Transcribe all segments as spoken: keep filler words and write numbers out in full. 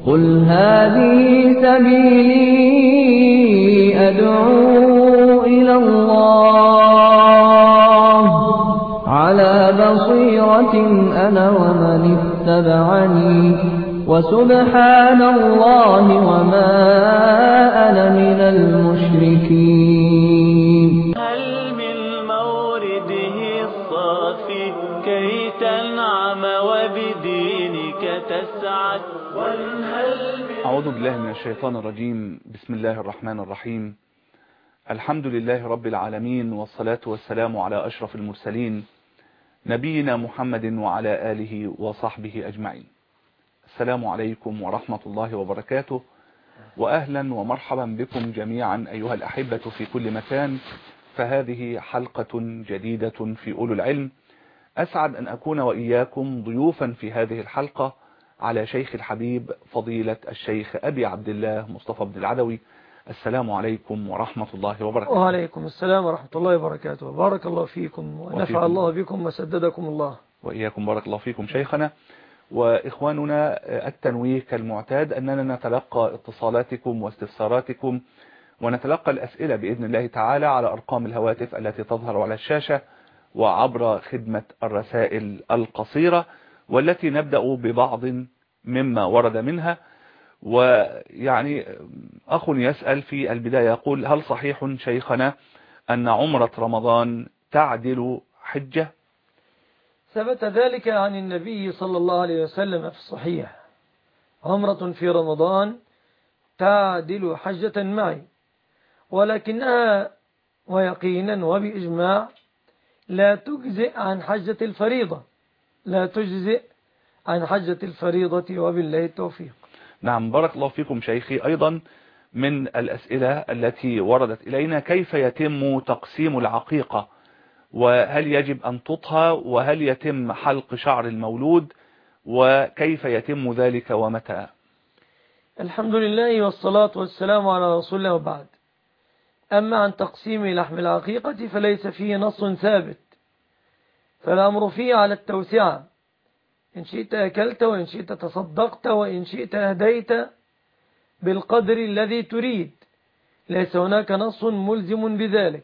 قل هذه سبيلي أدعو إلى الله على بصيرة أنا ومن اتبعني وسبحان الله وما أنا من المشركين. هل من مورده الصافي كي تنعم وبدينك تسعد. أعوذ بالله من الشيطان الرجيم. بسم الله الرحمن الرحيم. الحمد لله رب العالمين، والصلاة والسلام على أشرف المرسلين نبينا محمد وعلى آله وصحبه أجمعين. السلام عليكم ورحمة الله وبركاته، وأهلا ومرحبا بكم جميعا أيها الأحبة في كل مكان. فهذه حلقة جديدة في أولو العلم. أسعد أن أكون وإياكم ضيوفا في هذه الحلقة على شيخ الحبيب فضيلة الشيخ أبي عبد الله مصطفى بن العدوي. السلام عليكم ورحمة الله وبركاته. وعليكم السلام ورحمة الله وبركاته. بارك الله فيكم ونفع الله بكم وسددكم الله. وإياكم بارك الله فيكم شيخنا. وإخواننا التنويه كالمعتاد أننا نتلقى اتصالاتكم واستفساراتكم ونتلقى الأسئلة بإذن الله تعالى على أرقام الهواتف التي تظهر على الشاشة وعبر خدمة الرسائل القصيرة، والتي نبدأ ببعض مما ورد منها. ويعني أخ يسأل في البداية يقول: هل صحيح شيخنا أن عمرة رمضان تعدل حجة؟ ثبت ذلك عن النبي صلى الله عليه وسلم في الصحيح: عمرة في رمضان تعدل حجة معي، ولكنها ويقينا وبإجماع لا تجزئ عن حجة الفريضة، لا تجزئ عن حجة الفريضة، وبالله التوفيق. نعم بارك الله فيكم شيخي. أيضا من الأسئلة التي وردت إلينا: كيف يتم تقسيم العقيقة؟ وهل يجب أن تطهى؟ وهل يتم حلق شعر المولود؟ وكيف يتم ذلك ومتى؟ الحمد لله والصلاة والسلام على رسول الله، وبعد. أما عن تقسيم لحم العقيقة فليس فيه نص ثابت، فالأمر فيه على التوسعة، إن شئت أكلت وإن شئت تصدقت وإن شئت أهديت بالقدر الذي تريد، ليس هناك نص ملزم بذلك.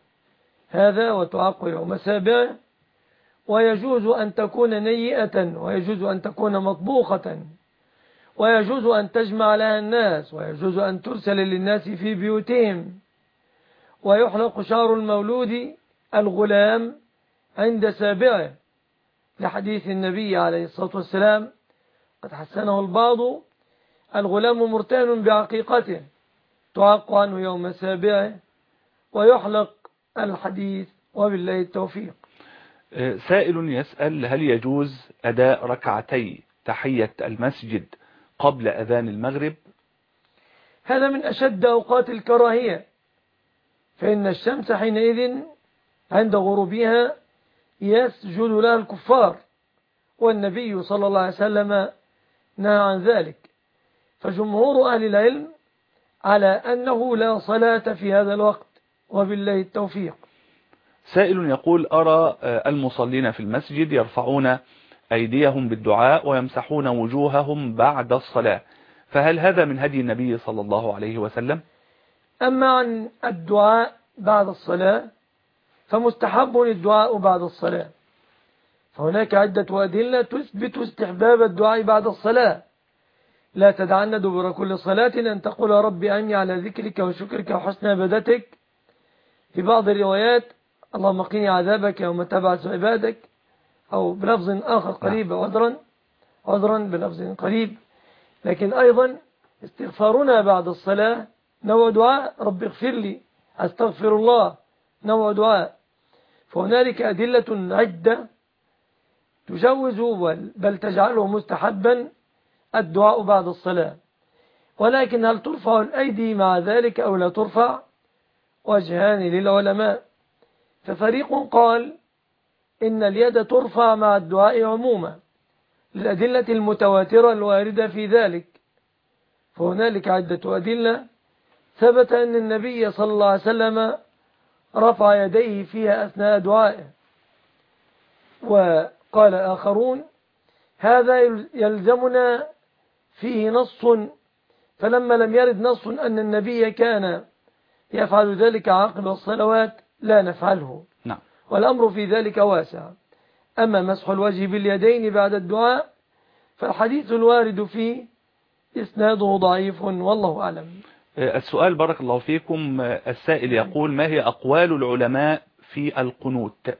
هذا وتعق يوم سابعه، ويجوز أن تكون نيئة، ويجوز أن تكون مطبوخة، ويجوز أن تجمع لها الناس، ويجوز أن ترسل للناس في بيوتهم. ويحلق شعر المولود الغلام عند سابعه، لحديث النبي عليه الصلاة والسلام قد حسنه البعض: الغلام مرتهن بعقيقته تعق عنه يوم سابعه ويحلق. الحديث وبالله التوفيق. سائل يسأل: هل يجوز أداء ركعتي تحية المسجد قبل أذان المغرب؟ هذا من أشد أوقات الكراهية، فإن الشمس حينئذ عند غروبها يسجد لها الكفار، والنبي صلى الله عليه وسلم نهى عن ذلك. فجمهور أهل العلم على أنه لا صلاة في هذا الوقت، وبالله التوفيق. سائل يقول: أرى المصلين في المسجد يرفعون أيديهم بالدعاء ويمسحون وجوههم بعد الصلاة، فهل هذا من هدي النبي صلى الله عليه وسلم؟ أما عن الدعاء بعد الصلاة فمستحب الدعاء بعد الصلاة، فهناك عدة أدلة تثبت استحباب الدعاء بعد الصلاة. لا تدعن دبر كل صلاة أن تقول: ربي أعني على ذكرك وشكرك وحسن عبادتك. في بعض الروايات: اللهم قني عذابك يوم تبعث عبادك، أو بلفظ آخر قريب، عذرا عذرا بلفظ قريب. لكن أيضا استغفارنا بعد الصلاة نوع دعاء: رب اغفر لي، أستغفر الله، نوع دعاء. فهنالك أدلة عدة تجوز بل تجعله مستحبا الدعاء بعد الصلاة. ولكن هل ترفع الأيدي مع ذلك أو لا ترفع؟ وجهان للعلماء. ففريق قال إن اليد ترفع مع الدعاء عموما للأدلة المتواترة الواردة في ذلك. فهنالك عدة أدلة ثبت أن النبي صلى الله عليه وسلم رفع يديه فيها أثناء دعائه. وقال آخرون: هذا يلزمنا فيه نص، فلما لم يرد نص أن النبي كان يفعل ذلك عقب الصلوات لا نفعله. نعم. والأمر في ذلك واسع. أما مسح الوجه باليدين بعد الدعاء فالحديث الوارد فيه إسناده ضعيف والله أعلم. السؤال بارك الله فيكم، السائل يقول: ما هي أقوال العلماء في القنوت؟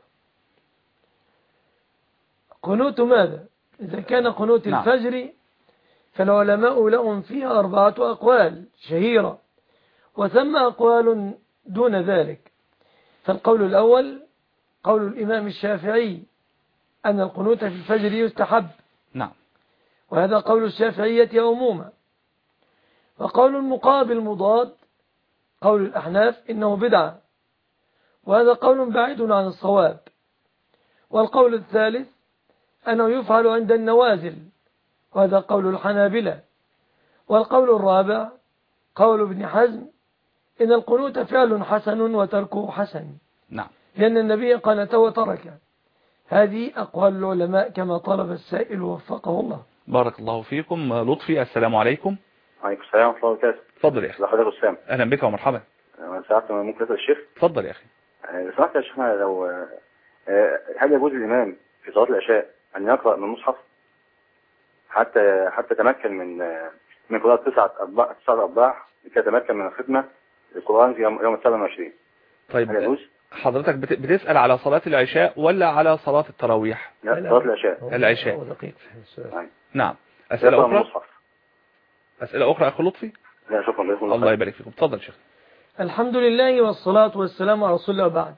قنوت ماذا؟ إذا كان قنوت نعم. الفجر فالعلماء لهم فيها أربعة أقوال شهيرة، وثم أقوال دون ذلك. فالقول الأول قول الإمام الشافعي أن القنوت في الفجر يستحب. نعم. وهذا قول الشافعية عموما. وقول المقابل مضاد قول الأحناف إنه بدعة، وهذا قول بعيد عن الصواب. والقول الثالث أنه يفعل عند النوازل، وهذا قول الحنابلة. والقول الرابع قول ابن حزم إن القنوت فعل حسن وتركه حسن. نعم. لأن النبي قنت وترك. هذه أقوال العلماء كما طلب السائل وفقه الله. بارك الله فيكم. لطفي، السلام عليكم. وعليكم السلام ورحمة الله وبركاته. تفضل يا أخي. حضرتك أسامة. أهلا بك ومرحبا. من ساعات ممكن أسأل الشيخ؟ تفضل يا أخي. لو سمحت يا شيخنا، لو هل يجوز الإمام في صلاة العشاء أن يقرأ من المصحف حتى حتى تمكن من من قراءة تسعة أرباع تسعة أرباع لكي يتمكن من الختمة القرآن في يوم يوم السابع والعشرين؟ طيب، هل يجوز؟ حضرتك بتسأل على صلاة العشاء ولا على صلاة التراويح؟ لا، صلاة العشاء. العشاء. نعم. نعم. أسئلة أخرى؟ المصحف. أسئلة أخرى أخو لطفي؟ لا شكرا لكم. الله يبارك فيكم. تفضل شيخ. الحمد لله والصلاة والسلام على رسول الله وبعد.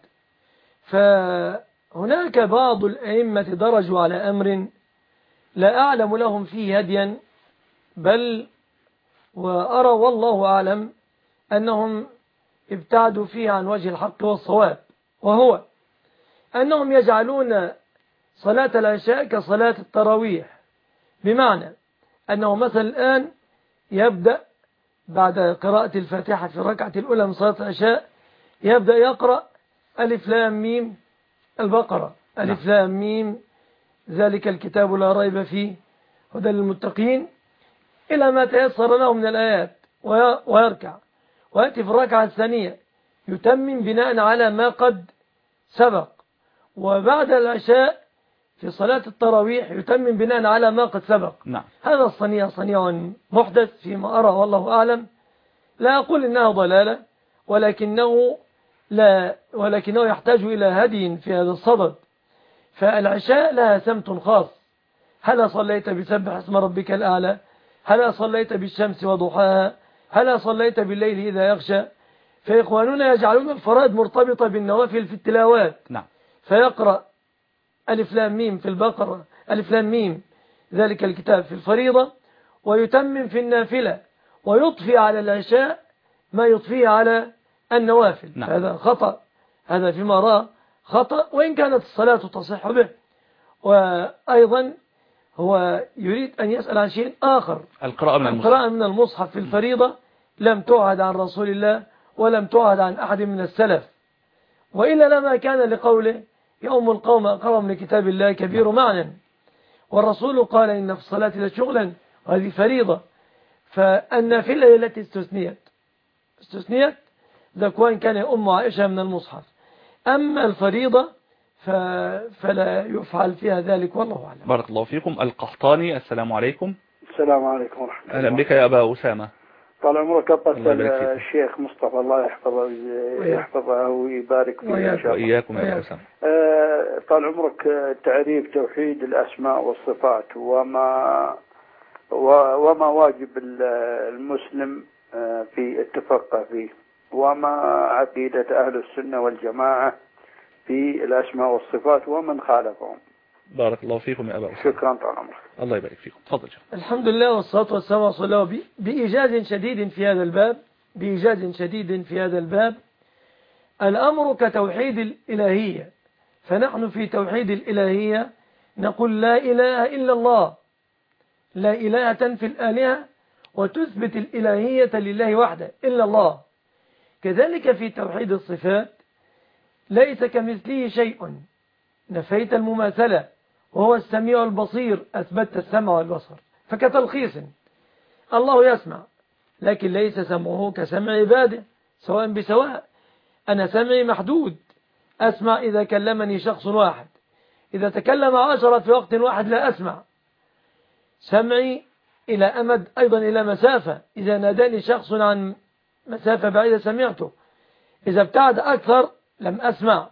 فهناك بعض الأئمة درجوا على أمر لا أعلم لهم فيه هديا، بل وأرى والله أعلم أنهم ابتعدوا فيه عن وجه الحق والصواب، وهو أنهم يجعلون صلاة العشاء كصلاة التراويح، بمعنى أنه مثلا الآن يبدأ بعد قراءة الفاتحة في الركعة الأولى من صلاة العشاء يبدأ يقرأ ألف لام ميم البقرة، ألف لام ميم ذلك الكتاب لا ريب فيه هدى للمتقين إلى ما تيسر له من الآيات، ويركع ويأتي في الركعة الثانية يتمم بناء على ما قد سبق، وبعد العشاء في صلاة التراويح يتمم بناء على ما قد سبق. نعم. هذا الصنيع صنيع محدث فيما أرى والله أعلم. لا أقول إنها ضلالة، ولكنه لا ولكنه يحتاج إلى هدي في هذا الصدد. فالعشاء لها سمت خاص. هل صليت بسبح اسم ربك الأعلى؟ هل صليت بالشمس وضحاها؟ هل صليت بالليل إذا يغشى؟ فإخواننا يجعلون الفرائض مرتبطة بالنوافل في التلاوات. نعم. فيقرأ ألف لام ميم في البقرة، ألف لام ميم ذلك الكتاب في الفريضة، ويتمم في النافلة، ويضفي على العشاء ما يضفيه على النوافل. نعم. هذا خطأ، هذا فيما رأى خطأ، وإن كانت الصلاة تصح به. وأيضا هو يريد أن يسأل عن شيء آخر. القراءة من المصحف. القراءة من المصحف في الفريضة لم تعهد عن رسول الله ولم تعهد عن أحد من السلف، وإلا لما كان لقوله يوم القوم أقرهم لكتاب الله كبير معنى، والرسول قال إن في الصلاة لشغلا، وهذه فريضة. فالنافلة التي استثنيت استثنيت ذكوان كان أم عائشة من المصحف. أما الفريضة فلا يفعل فيها ذلك والله أعلم. بارك الله فيكم. القحطاني، السلام عليكم. السلام عليكم ورحمة الله. أهلا بك يا أبا أسامة. طال عمرك. أبطل الشيخ مصطفى الله يحفظه يحفظه ويبارك فيه إن شاء الله. وإياكم يا أبا أسامة. طال عمرك، تعريف توحيد الأسماء والصفات وما وما واجب المسلم في التفقه فيه، وما عقيدة أهل السنة والجماعة في الأسماء والصفات ومن خالفهم. بارك الله فيكم يا أبا أسامة. شكرا طال عمرك. الله يبارك فيكم. تفضل شيخ. الحمد لله والصلاة والسلام على رسول الله. بإيجاز شديد في هذا الباب بإيجاز شديد في هذا الباب الأمر كتوحيد الإلهية. فنحن في توحيد الإلهية نقول لا إله إلا الله، لا إله تنفي الآلهة وتثبت الإلهية لله وحده إلا الله. كذلك في توحيد الصفات ليس كمثله شيء، نفيت المماثلة، وهو السميع البصير، أثبتت السمع والبصر. فكتلخيص الله يسمع، لكن ليس سمعه كسمع عباده سواء بسواء. أنا سمعي محدود، أسمع إذا كلمني شخص واحد، إذا تكلم عشرة في وقت واحد لا أسمع. سمعي إلى أمد، أيضا إلى مسافة، إذا ناداني شخص عن مسافة بعيدة سمعته، إذا ابتعد أكثر لم أسمع.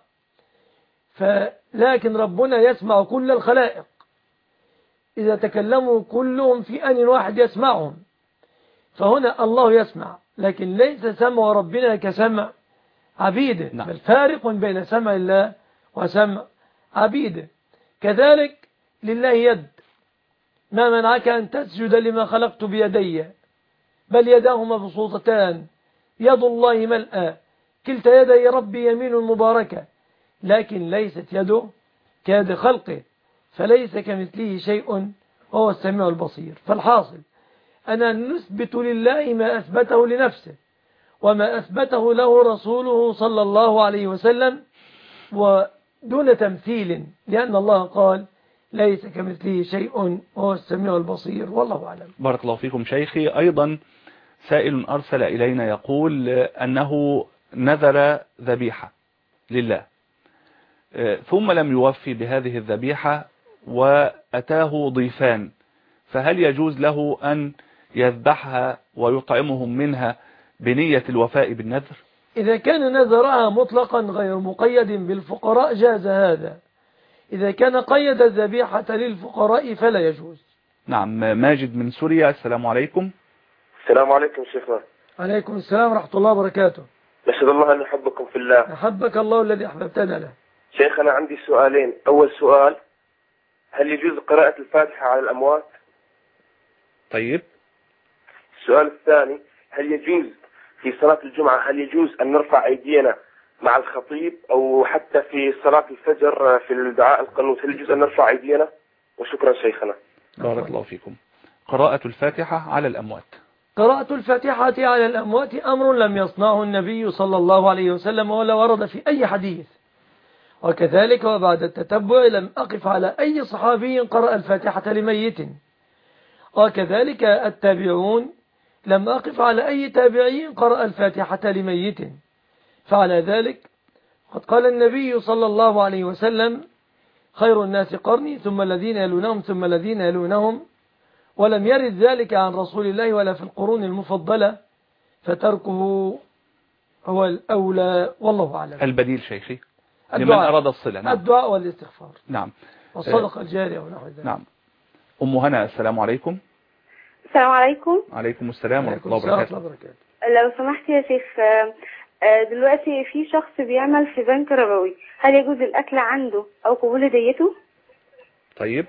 فلكن ربنا يسمع كل الخلائق، إذا تكلموا كلهم في آن واحد يسمعهم. فهنا الله يسمع، لكن ليس سمع ربنا كسمع عبيده، نعم. بل فارق بين سمع الله وسمع عبيده. كذلك لله يد، ما منعك أن تسجد لما خلقت بيدي، بل يداه مبسوطتان، يد الله ملأى، كلتا يدي ربي يمين مباركة، لكن ليست يده كيد خلقه، فليس كمثله شيء وهو السميع البصير. فالحاصل أنا نثبت لله ما أثبته لنفسه وما أثبته له رسوله صلى الله عليه وسلم، ودون تمثيل، لأن الله قال ليس كمثله شيء وهو السميع البصير، والله أعلم. بارك الله فيكم شيخي. أيضا سائل أرسل إلينا يقول أنه نذر ذبيحة لله ثم لم يوفي بهذه الذبيحة وأتاه ضيفان، فهل يجوز له أن يذبحها ويطعمهم منها بنية الوفاء بالنذر؟ إذا كان نذرها مطلقا غير مقيد بالفقراء جاز هذا، إذا كان قيد الذبيحة للفقراء فلا يجوز. نعم. ماجد من سوريا، السلام عليكم. السلام عليكم شيخنا. عليكم السلام ورحمة الله وبركاته. نشهد الله أن أحبكم في الله. أحبك الله الذي أحببتنا له. شيخنا عندي سؤالين. أول سؤال، هل يجوز قراءة الفاتحة على الأموات؟ طيب. السؤال الثاني، هل يجوز في صلاة الجمعة هل يجوز أن نرفع أيدينا مع الخطيب أو حتى في صلاة الفجر في الدعاء القنوت هل يجوز أن نرفع أيدينا؟ وشكرا شيخنا. بارك الله فيكم. قراءة الفاتحة على الأموات. قراءة الفاتحة على الأموات أمر لم يصنعه النبي صلى الله عليه وسلم ولا ورد في أي حديث، وكذلك وبعد التتبع لم أقف على أي صحابي قرأ الفاتحة لميت، وكذلك التابعون لم أقف على أي تابعي قرأ الفاتحة لميت. فعلى ذلك قد قال النبي صلى الله عليه وسلم خير الناس قرني ثم الذين يلونهم ثم الذين يلونهم، ولم يرد ذلك عن رسول الله ولا في القرون المفضلة، فتركه هو الأولى، والله أعلم. البديل شيخي لمن أراد الصلة. نعم. الدعاء والاستغفار. نعم. والصدقة الجارية ونحو ذلك. نعم. أم هنا، السلام عليكم. السلام عليكم. عليكم السلام ورحمة الله وبركاته. لو سمحت يا شيخ، دلوقتي في شخص بيعمل في بنك ربوي، هل يجوز الأكل عنده أو قبول هديته؟ طيب،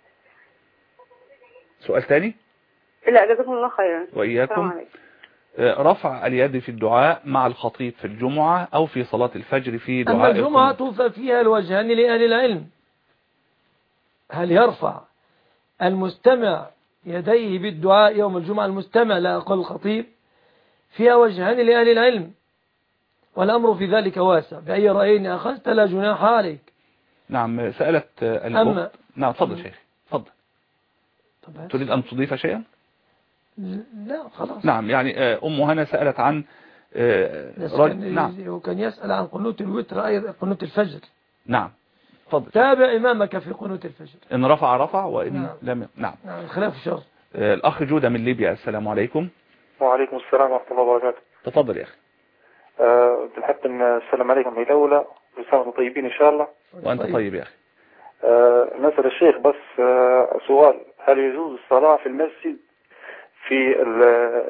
سؤال ثاني. لا، جزاكم الله خيرا. وإياكم. رفع اليد في الدعاء مع الخطيب في الجمعة أو في صلاة الفجر في دعاء أما الجمعة ففيها الوجهان لأهل العلم، هل يرفع المستمع يديه بالدعاء يوم الجمعة، المستمع لا أقل الخطيب، فيها وجهان لأهل العلم، والأمر في ذلك واسع، بأي رأيين أخذت لا جناح عليك. نعم. سألت الأخت. نعم، تفضل شيخ، تفضل. تريد أن تضيف شيئا؟ لا خلاص. نعم، يعني أم هنا سألت عن رجل. نعم. وكان يسأل عن قنوت الوتر أيضا، قنوت الفجر. نعم، تفضل. تابع إمامك في قنوت الفجر، إن رفع رفع وإن نعم. لم. نعم. نعم، خلاف الشر. الأخ جودة من ليبيا، السلام عليكم. وعليكم السلام ورحمة الله وبركاته. تفضل يا أخي. أه بنحب السلام عليكم في الأولى، وسلام طيبين إن شاء الله. وأنت طيب, طيب يا أخي. أه نسأل الشيخ بس أه سؤال، هل يجوز الصلاة في المسجد في ال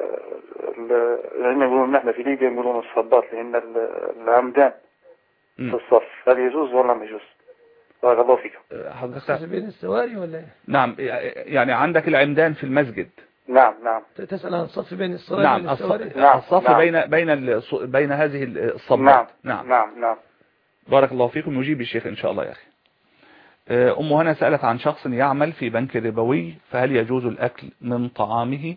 ال يقولون نحن في ليبيا يقولون الصبات لأن العمدان في الصف، هل يجوز ولا ما يجوز؟ بارك الله فيكم. حضرتك بين السواري ولا ايه؟ نعم، يعني عندك العمدان في المسجد. نعم نعم. تسأل عن الصف بين السواري نعم. والسواري. نعم. الصف نعم. بين بين بين هذه الصبات. نعم. نعم نعم نعم. بارك الله فيكم. يجيب الشيخ إن شاء الله يا أخي. أم هنا سألت عن شخص يعمل في بنك ربوي، فهل يجوز الأكل من طعامه؟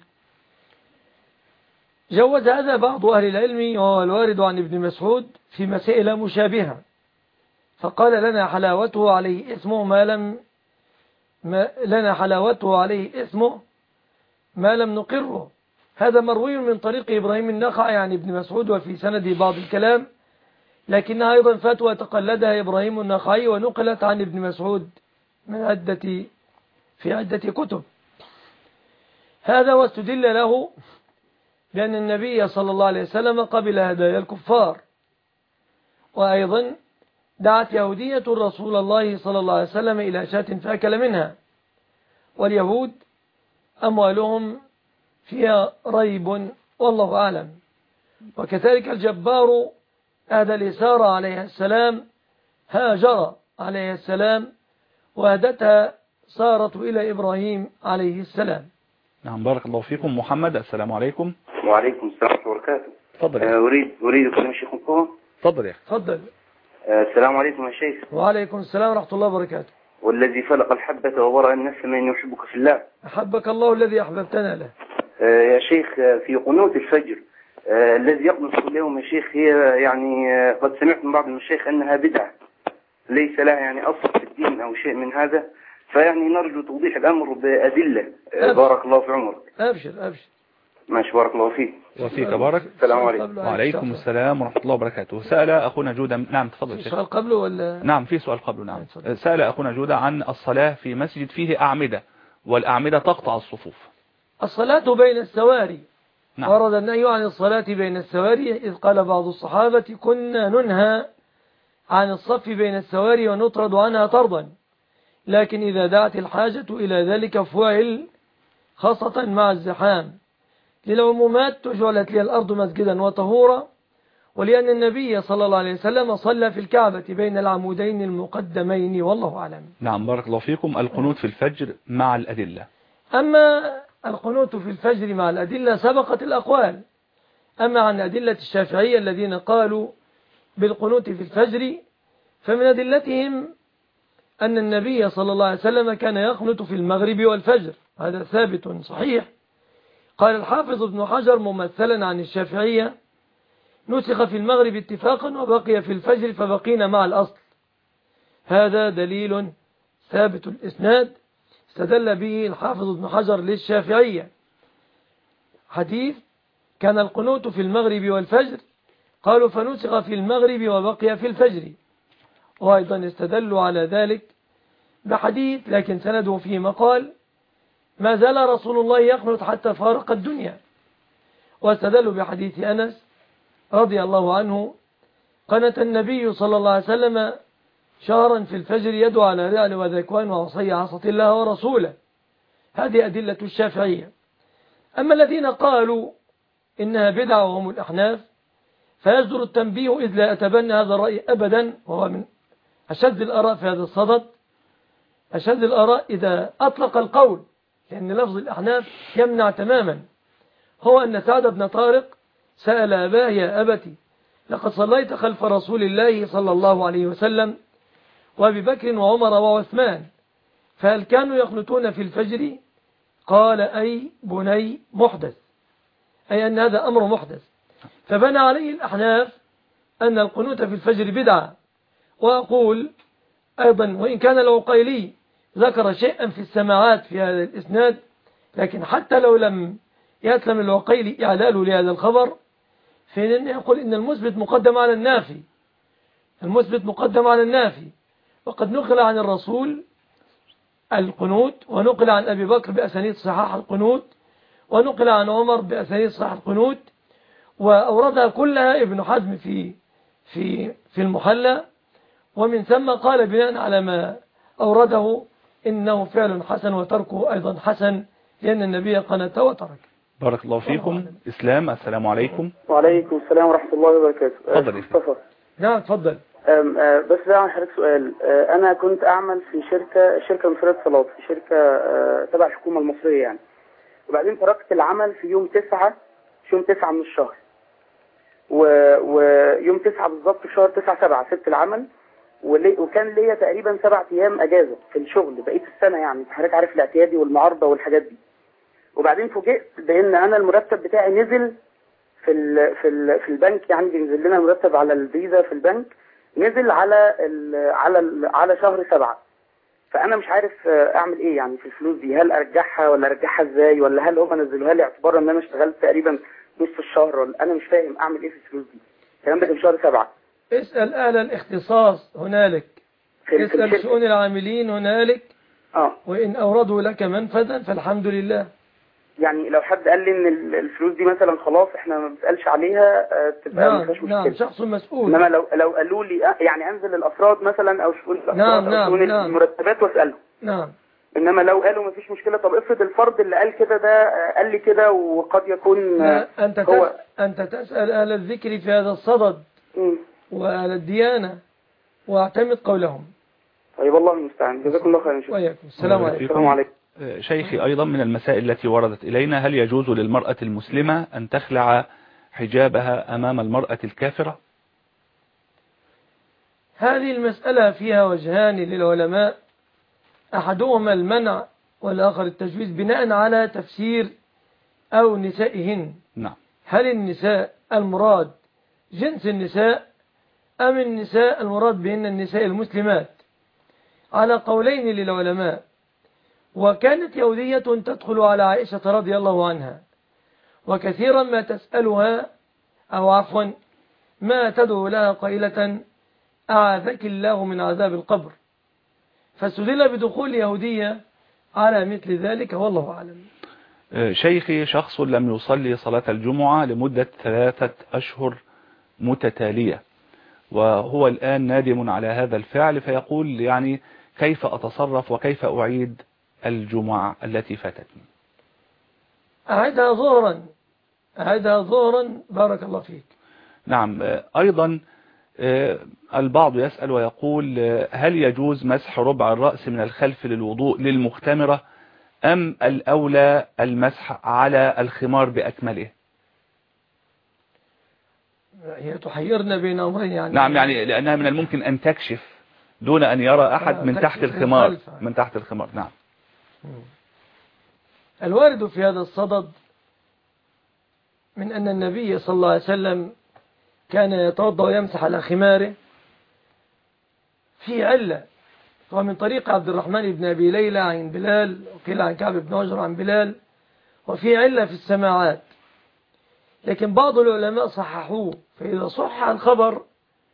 جوز هذا بعض أهل العلم، وهو الوارد عن ابن مسعود في مسائل مشابهة، فقال لنا حلاوته عليه اسمه ما لم ما لنا حلاوته عليه اسمه ما لم نقره. هذا مروي من طريق إبراهيم النخعي عن ابن مسعود وفي سنده بعض الكلام، لكنها أيضا فتوى تقلدها إبراهيم النخعي ونقلت عن ابن مسعود من عدة في عدة كتب. هذا واستدل له بأن النبي صلى الله عليه وسلم قبل هدايا الكفار، وأيضا دعت يهودية رسول الله صلى الله عليه وسلم إلى شاة فأكل منها، واليهود أموالهم فيها ريب والله أعلم. وكذلك الجبار أهدى الإسارة عليه السلام هاجر عليه السلام وأهدتها سارة إلى إبراهيم عليه السلام. نعم بارك الله فيكم. محمد السلام عليكم. وعليكم السلام ورحمة الله وبركاته. تفضل. آه أريد أريد أكلم الشيخ مصطفى. تفضل يا أخي. تفضل. آه السلام عليكم يا شيخ. وعليكم السلام ورحمة الله وبركاته. والذي فلق الحبة وبرأ النفس من يحبك في الله. أحبك الله الذي أحببتنا له. آه يا شيخ في قنوت الفجر آه الذي يقنط كل يوم يا شيخ، هي يعني آه قد سمعت من بعض المشايخ أنها بدعة ليس لها يعني أصل في الدين أو شيء من هذا، فيعني نرجو توضيح الأمر بأدلة. آه بارك الله في عمرك. أبشر أبشر. ماشي بارك الله فيك. وفيك بارك. السلام عليكم. وعليكم السلام ورحمة الله وبركاته. سأل أخونا جودة. نعم تفضل في سؤال قبله ولا؟ نعم في سؤال قبله. نعم سأل أخونا جودة عن الصلاة في مسجد فيه أعمدة والأعمدة تقطع الصفوف. الصلاة بين السواري. نعم. ورد النهي عن الصلاة بين السواري، إذ قال بعض الصحابة كنا ننهى عن الصف بين السواري ونطرد عنها طردا، لكن إذا دعت الحاجة إلى ذلك فعل، خاصة مع الزحام. للعمومات جعلت لي الأرض مسجدا وطهورا، ولأن النبي صلى الله عليه وسلم صلى في الكعبة بين العمودين المقدمين والله أعلم. نعم بارك الله فيكم. القنوت في الفجر مع الأدلة. أما القنوت في الفجر مع الأدلة سبقت الأقوال. أما عن أدلة الشافعية الذين قالوا بالقنوت في الفجر، فمن أدلتهم أن النبي صلى الله عليه وسلم كان يقنت في المغرب والفجر، هذا ثابت صحيح. قال الحافظ ابن حجر ممثلا عن الشافعية نسخ في المغرب اتفاقا وبقي في الفجر فبقينا مع الأصل. هذا دليل ثابت الإسناد استدل به الحافظ ابن حجر للشافعية، حديث كان القنوت في المغرب والفجر، قالوا فنسخ في المغرب وبقي في الفجر. وأيضا استدلوا على ذلك بحديث لكن سنده فيه مقال ما زال رسول الله يقنط حتى فارق الدنيا. واستدلوا بحديث أنس رضي الله عنه قنت النبي صلى الله عليه وسلم شهرا في الفجر يدعو على رعل وذكوان وعصي عصت الله ورسوله. هذه أدلة الشافعية. أما الذين قالوا إنها بدعة وهم الأحناف فيصدر التنبيه إذ لا أتبنى هذا الرأي أبدا، وهو من أشد الآراء في هذا الصدد. أشد الآراء إذا أطلق القول، لأن لفظ الأحناف يمنع تماما، هو أن سعد بن طارق سأل أباه يا أبتي لقد صليت خلف رسول الله صلى الله عليه وسلم وأبي بكر وعمر وعثمان فهل كانوا يقنتون في الفجر؟ قال أي بني محدث، أي أن هذا أمر محدث. فبنى عليه الأحناف أن القنوت في الفجر بدعة. وأقول أيضا وإن كان العقيلي ذكر شيئا في السماعات في هذا الإسناد، لكن حتى لو لم يسلم العقيلي إعلاله لهذا الخبر، فإن يقول إن المثبت مقدم على النافي. المثبت مقدم على النافي. وقد نقل عن الرسول القنوت، ونقل عن أبي بكر بأسانيد صحاح القنوت، ونقل عن عمر بأسانيد صحاح القنوت، وأوردها كلها ابن حزم في في في المحلى، ومن ثم قال بناء على ما أورده إنه فعل حسن وتركه أيضا حسن، لأن النبي قنت وترك. بارك الله فيكم. إسلام السلام عليكم. وعليكم السلام ورحمة الله وبركاته. تفضل مصطفى. نعم تفضل. بس بقى عن حضرتك سؤال. أنا كنت أعمل في شركة شركة مصرية اتصالات، في شركة تبع الحكومة المصرية يعني، وبعدين تركت العمل في يوم تسعة في يوم تسعة من الشهر، ويوم تسعة بالظبط في شهر تسعة سبعة سبت العمل، وكان ليا تقريبا سبع أيام أجازة في الشغل بقية السنة، يعني حضرتك عارف الاعتيادي والمعارضة والحاجات دي. وبعدين فوجئت بأن أنا المرتب بتاعي نزل في ال في ال في البنك، يعني بينزل لنا المرتب على الفيزا في البنك، نزل على ال على ال على شهر سبعة. فانا مش عارف اعمل ايه يعني في الفلوس دي، هل ارجعها ولا ارجعها ازاي، ولا هل هم نزلوها لي اعتبارا ان انا اشتغلت تقريبا نصف الشهر، ولا انا مش فاهم اعمل ايه في الفلوس دي. الكلام ده في شهر سبعة. اسال اهل الاختصاص هنالك، في اسال شؤون العاملين هنالك. اه وان اوردوا لك منفذا فالحمد لله. يعني لو حد قال لي ان الفلوس دي مثلا خلاص احنا ما بنسالش عليها تبقى نعم ما فيهاش مشكله. نعم شخص مسؤول. انما لو لو قالوا لي يعني انزل الافراد مثلا او شؤون الافراد نعم او نعم شؤون نعم المرتبات واسالهم. نعم. انما لو قالوا ما فيش مشكله، طب افرض الفرد اللي قال كده ده قال لي كده وقد يكون لا انت هو تس... انت تسال اهل الذكر في هذا الصدد م. واهل الديانه واعتمد قولهم. طيب الله المستعان، جزاكم الله خيرا. وياكم السلام عليكم. السلام عليكم. شيخي أيضا من المسائل التي وردت إلينا، هل يجوز للمرأة المسلمة أن تخلع حجابها أمام المرأة الكافرة؟ هذه المسألة فيها وجهان للعلماء، أحدهما المنع والآخر التجويز بناء على تفسير أو نسائهن. نعم. هل النساء المراد جنس النساء أم النساء المراد بهن النساء المسلمات؟ على قولين للعلماء. وكانت يهودية تدخل على عائشة رضي الله عنها، وكثيرا ما تسألها أو عفوا ما تدعو لها قائلة أعاذك الله من عذاب القبر، فاستدل بدخول يهودية على مثل ذلك والله أعلم. شيخي، شخص لم يصلي صلاة الجمعة لمدة ثلاثة أشهر متتالية، وهو الآن نادم على هذا الفعل، فيقول يعني كيف أتصرف وكيف أعيد الجمعة التي فاتتني؟ أعيدها ظهرا، أعيدها ظهرا بارك الله فيك. نعم. أيضا البعض يسأل ويقول هل يجوز مسح ربع الرأس من الخلف للوضوء للمختمرة أم الأولى المسح على الخمار بأكمله؟ هي تحيرنا بين أمرين يعني. نعم، يعني لأنها من الممكن أن تكشف دون أن يرى أحد من تحت الخمار، من تحت الخمار. نعم. الوارد في هذا الصدد من أن النبي صلى الله عليه وسلم كان يتوضأ ويمسح على خماره في علة، ومن طريق عبد الرحمن بن أبي ليلى عن بلال، وقيل عن كعب بن عجر عن بلال، وفي علة في السماعات، لكن بعض العلماء صححوه. فإذا صح الخبر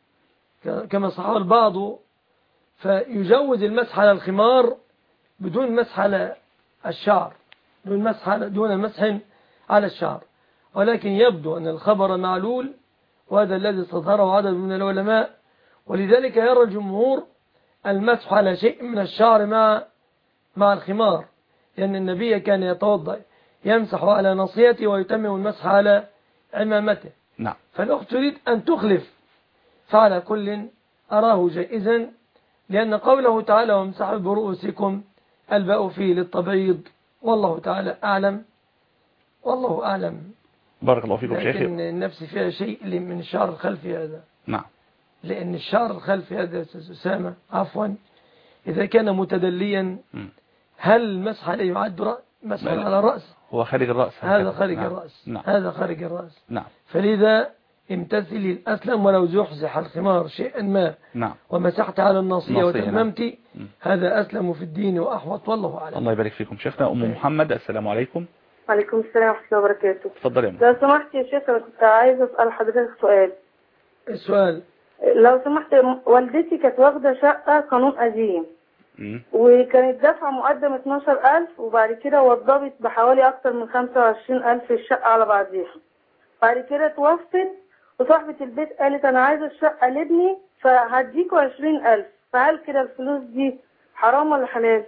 كما صححه البعض فيجوز المسح على الخمار بدون مسح على الشعر، دون مسح دون مسح على الشعر، ولكن يبدو أن الخبر معلول، وهذا الذي استظهره عدد من العلماء، ولذلك يرى الجمهور المسح على شيء من الشعر مع مع الخمار، لأن النبي كان يتوضأ يمسح على ناصيته ويتمم المسح على عمامته. نعم. فالأخت تريد أن تخلف، فعلى كل أراه جائزا، لأن قوله تعالى وامسحوا برؤوسكم الباء فيه للتبعيض، والله تعالى أعلم، والله أعلم. بارك الله فيكم شيخي. لكن النفس فيها شيء من الشعر الخلفي هذا. نعم. لأن الشعر الخلفي هذا أسامة عفوا إذا كان متدليا هل المسح عليه يعد مسح على الرأس؟ هو خارج الرأس. هذا خارج نعم. الرأس. نعم. هذا خارج الرأس. نعم. فلذا امتثلي الأسلم ولو زحزح الخمار شيئا ما. نعم. ومسحت على الناصية وتممت. نعم. هذا أسلم في الدين وأحوط والله أعلم. الله يبارك فيكم شيخنا. أم محمد، السلام عليكم. وعليكم السلام ورحمة الله وبركاته. تفضل يا أم. لو سمحت يا شيخ، أنا كنت عايزة أسأل حضرتك سؤال. السؤال لو سمحت، والدتي كانت واخدة شقة قانون قديم، م. وكانت دافعة مقدم اتناشر ألف، وبعد كده وضبت بحوالي أكتر من خمسة وعشرين ألف الشقة على بعضيها. بعد كده توفت وصاحبة البيت قالت أنا عايزة الشقة لابني فهديكوا عشرين ألف، فهل كده الفلوس دي حرام ولا حلال؟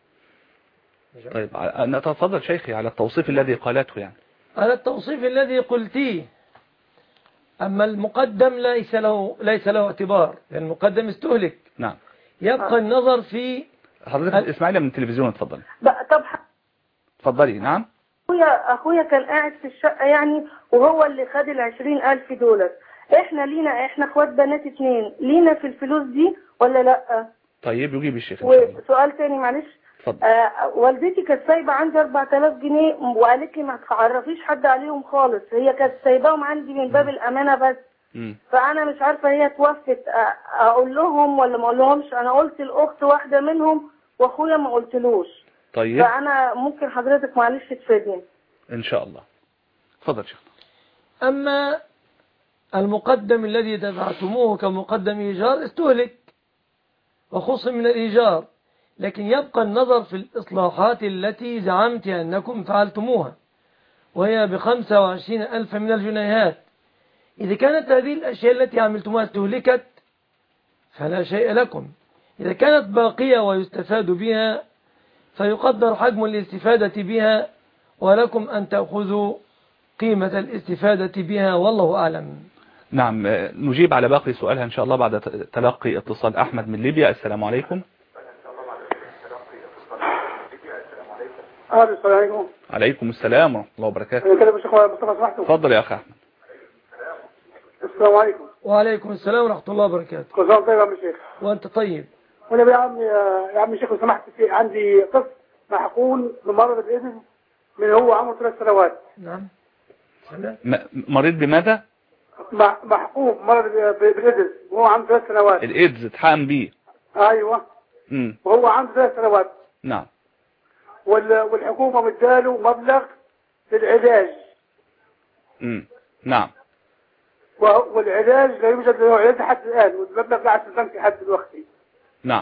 طيب نتفضل شيخي على التوصيف الذي قالته. يعني على التوصيف الذي قلتيه. أما المقدم ليس له ليس له اعتبار، لأن المقدم استهلك. نعم. يبقى آه. النظر في حضرتك اسماعيل من التلفزيون. اتفضل. طب اتفضلي. نعم. اخويا اخويا كان قاعد في الشقة يعني، وهو اللي خد العشرين ألف دولار. احنا لينا، احنا اخوات بنات اتنين، لينا في الفلوس دي ولا لا؟ طيب يجيب الشيخ. وسؤال تاني معلش. آه والدتي كانت سايبه عندي أربعة آلاف جنيه، وقالت لي ما تعرفيش حد عليهم خالص، هي كانت سايباهم عندي من باب الامانه بس. م. فانا مش عارفه هي توفت اقول لهم ولا ما اقول لهمش. انا قلت الاخت واحده منهم واخويا ما قلتلوش. طيب فانا ممكن حضرتك معلش تفيدني ان شاء الله. اتفضل شيخ. اما المقدم الذي دفعتموه كمقدم ايجار استهلك وخصم من الايجار، لكن يبقى النظر في الاصلاحات التي زعمت انكم فعلتموها وهي بخمسة وعشرين ألف من الجنيهات. إذا كانت هذه الأشياء التي عملتموها استهلكت فلا شيء لكم. إذا كانت باقية ويستفاد بها فيقدر حجم الاستفادة بها ولكم أن تأخذوا قيمة الاستفادة بها والله أعلم. نعم، نجيب على باقي سؤالها إن شاء الله بعد تلقي اتصال أحمد من ليبيا. السلام عليكم. السلام عليكم. عليكم السلام ورحمة الله وبركاته. تفضل يا أخي أحمد. السلام عليكم. وعليكم السلام ورحمة الله وبركاته. كل سنة طيب يا عم الشيخ. وأنت طيب. وانا يا عم يا عم الشيخ لو سمحت، عندي طفل محقون بمرض الايدز من هو عمره ثلاث سنوات. نعم. مريض بماذا؟ محقون مرض بالايدز وهو عنده ثلاث سنوات. الايدز اتحقن بيه. ايوه. امم وهو عنده ثلاث سنوات. نعم. والحكومة مداله مبلغ للعلاج. امم نعم. والعلاج لا يوجد له علاج حتى الآن، والمبلغ قاعد في البنك لحد دلوقتي. نعم.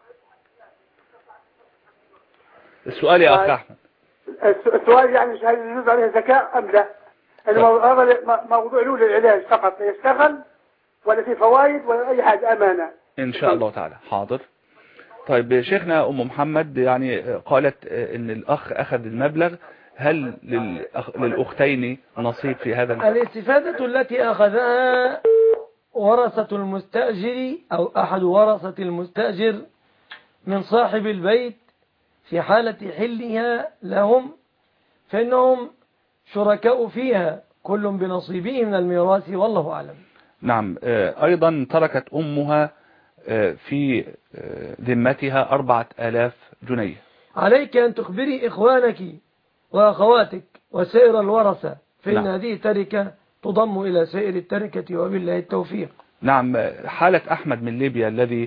السؤال يا أخ أحمد. السؤال يعني هل يجوز عليه زكاة أم لا؟ هذا موضوع له للعلاج فقط، يشتغل ولا في فوائد ولا أي حاجة، أمانة. إن شاء الله تعالى. حاضر. طيب شيخنا أم محمد يعني قالت إن الأخ أخذ المبلغ، هل للأخ... للأختين نصيب في هذا المبلغ؟ الاستفادة التي أخذها ورثة المستأجر أو أحد ورثة المستأجر من صاحب البيت في حالة حلها لهم فإنهم شركاء فيها كل بنصيبه من الميراث والله أعلم. نعم. أيضا تركت أمها في ذمتها أربعة آلاف جنيه. عليك أن تخبري إخوانك وأخواتك وسائر الورثة فإن نعم. هذه تركة تضم إلى سائر التركة وبالله التوفيق. نعم. حالة أحمد من ليبيا الذي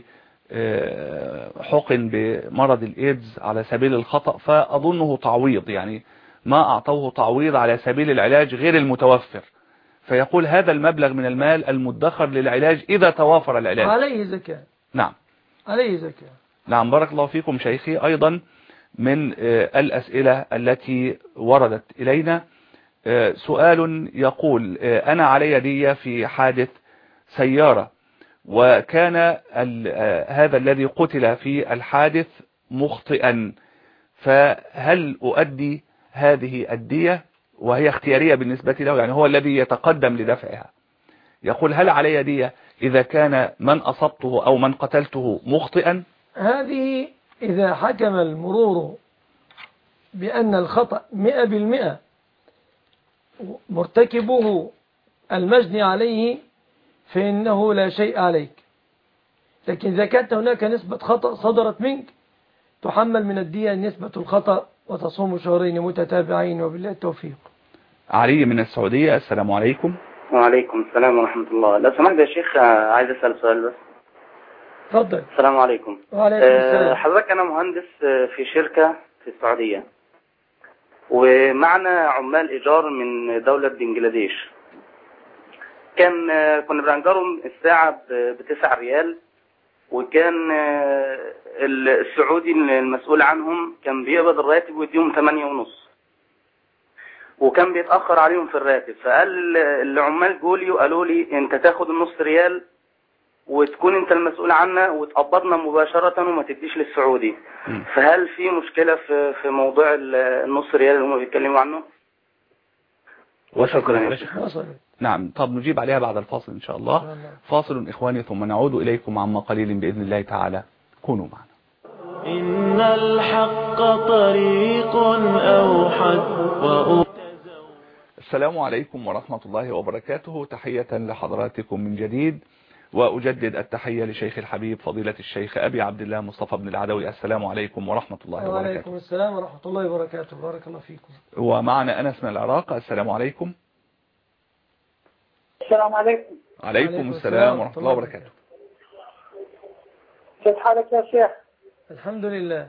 حقن بمرض الإيدز على سبيل الخطأ، فأظنه تعويض، يعني ما أعطوه تعويض على سبيل العلاج غير المتوفر، فيقول هذا المبلغ من المال المدخر للعلاج إذا توافر العلاج عليه زكاة. نعم عليه زكاة. نعم. بارك الله فيكم شيخي. أيضا من الأسئلة التي وردت إلينا سؤال يقول أنا علي دية في حادث سيارة، وكان هذا الذي قتل في الحادث مخطئا، فهل أؤدي هذه الدية؟ وهي اختيارية بالنسبة له، يعني هو الذي يتقدم لدفعها. يقول هل علي دية إذا كان من أصبته أو من قتلته مخطئا؟ هذه إذا حكم المرور بأن الخطأ مئة بالمئة مرتكبه المجني عليه فإنه لا شيء عليك، لكن إذا كانت هناك نسبة خطأ صدرت منك تحمل من الدية نسبة الخطأ وتصوم شهرين متتابعين وبالله التوفيق. علي من السعودية. السلام عليكم. وعليكم السلام ورحمة الله. لو سمحت يا شيخ عايز أسأل سؤال بس. تفضل. السلام عليكم. وعليكم السلام. حضرتك أنا مهندس في شركة في السعودية، ومعنا عمال إيجار من دولة بنجلاديش. كان كنا بنأجرهم الساعة بتسع ريال، وكان السعودي المسؤول عنهم كان بيقبض الراتب ويديهم ثمانية ونص، وكان بيتأخر عليهم في الراتب. فقال العمال جولي وقالوا لي انت تاخد النص ريال وتكون انت المسؤول عنا وتقبضنا مباشرة وما تديش للسعودي. فهل في مشكلة في في موضوع النص ريال اللي هم بيتكلموا عنه؟ وشكرا. نعم. طب نجيب عليها بعد الفاصل إن شاء الله. فاصل إخواني ثم نعود إليكم عما قليل بإذن الله تعالى. كونوا معنا. إن الحق طريق أوحد وأ... السلام عليكم ورحمة الله وبركاته. تحية لحضراتكم من جديد، وأجدد التحية لشيخ الحبيب فضيلة الشيخ أبي عبد الله مصطفى بن العدوي. السلام عليكم ورحمة الله وبركاته. وعليكم السلام ورحمة الله وبركاته. بارك الله فيكم. ومعنا أنس من العراق. السلام عليكم. السلام عليكم. عليكم السلام ورحمة الله وبركاته. كيف حالك يا شيخ؟ الحمد لله.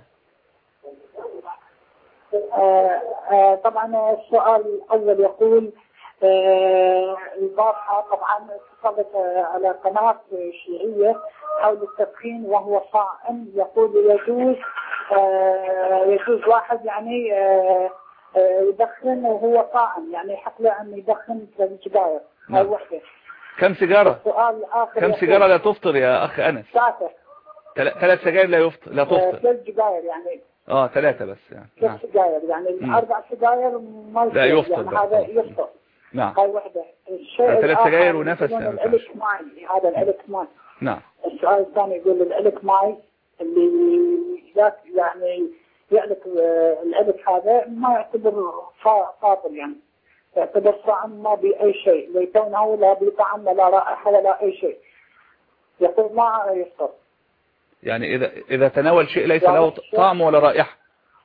آه آه طبعا السؤال الأول يقول آه البارحة طبعا اتصلت آه على قناة شيعية حول التدخين وهو صائم، يقول يجوز آه يجوز واحد يعني آه آه يدخن وهو صائم، يعني يحق له أن يدخن سجاير. هاي وحدة. كم سيجارة؟ السؤال الآخر كم سيجارة لا تفطر يا أخ أنس؟ ثلاثة. ثلاث سجاير لا يفطر لا تفطر. ثلاث سجاير يعني. اه ثلاثة بس يعني. ثلاث سجاير يعني أربع سجاير ما لا يفطر يعني هذا يفطر. نعم. هاي وحدة. الشيء ثلاث سجاير ونفس الإلك ماي، هذا الإلك ماي. نعم. السؤال الثاني يقول الإلك ماي اللي يعني يعلق الإلك هذا ما يعتبر فاضل، يعني يعتبر طعم ما بأي شيء، ليتونه لا بطعم ولا رائحة ولا أي شيء، يقول ما يفطر. يعني إذا إذا تناول شيء ليس له طعم ولا رائحة.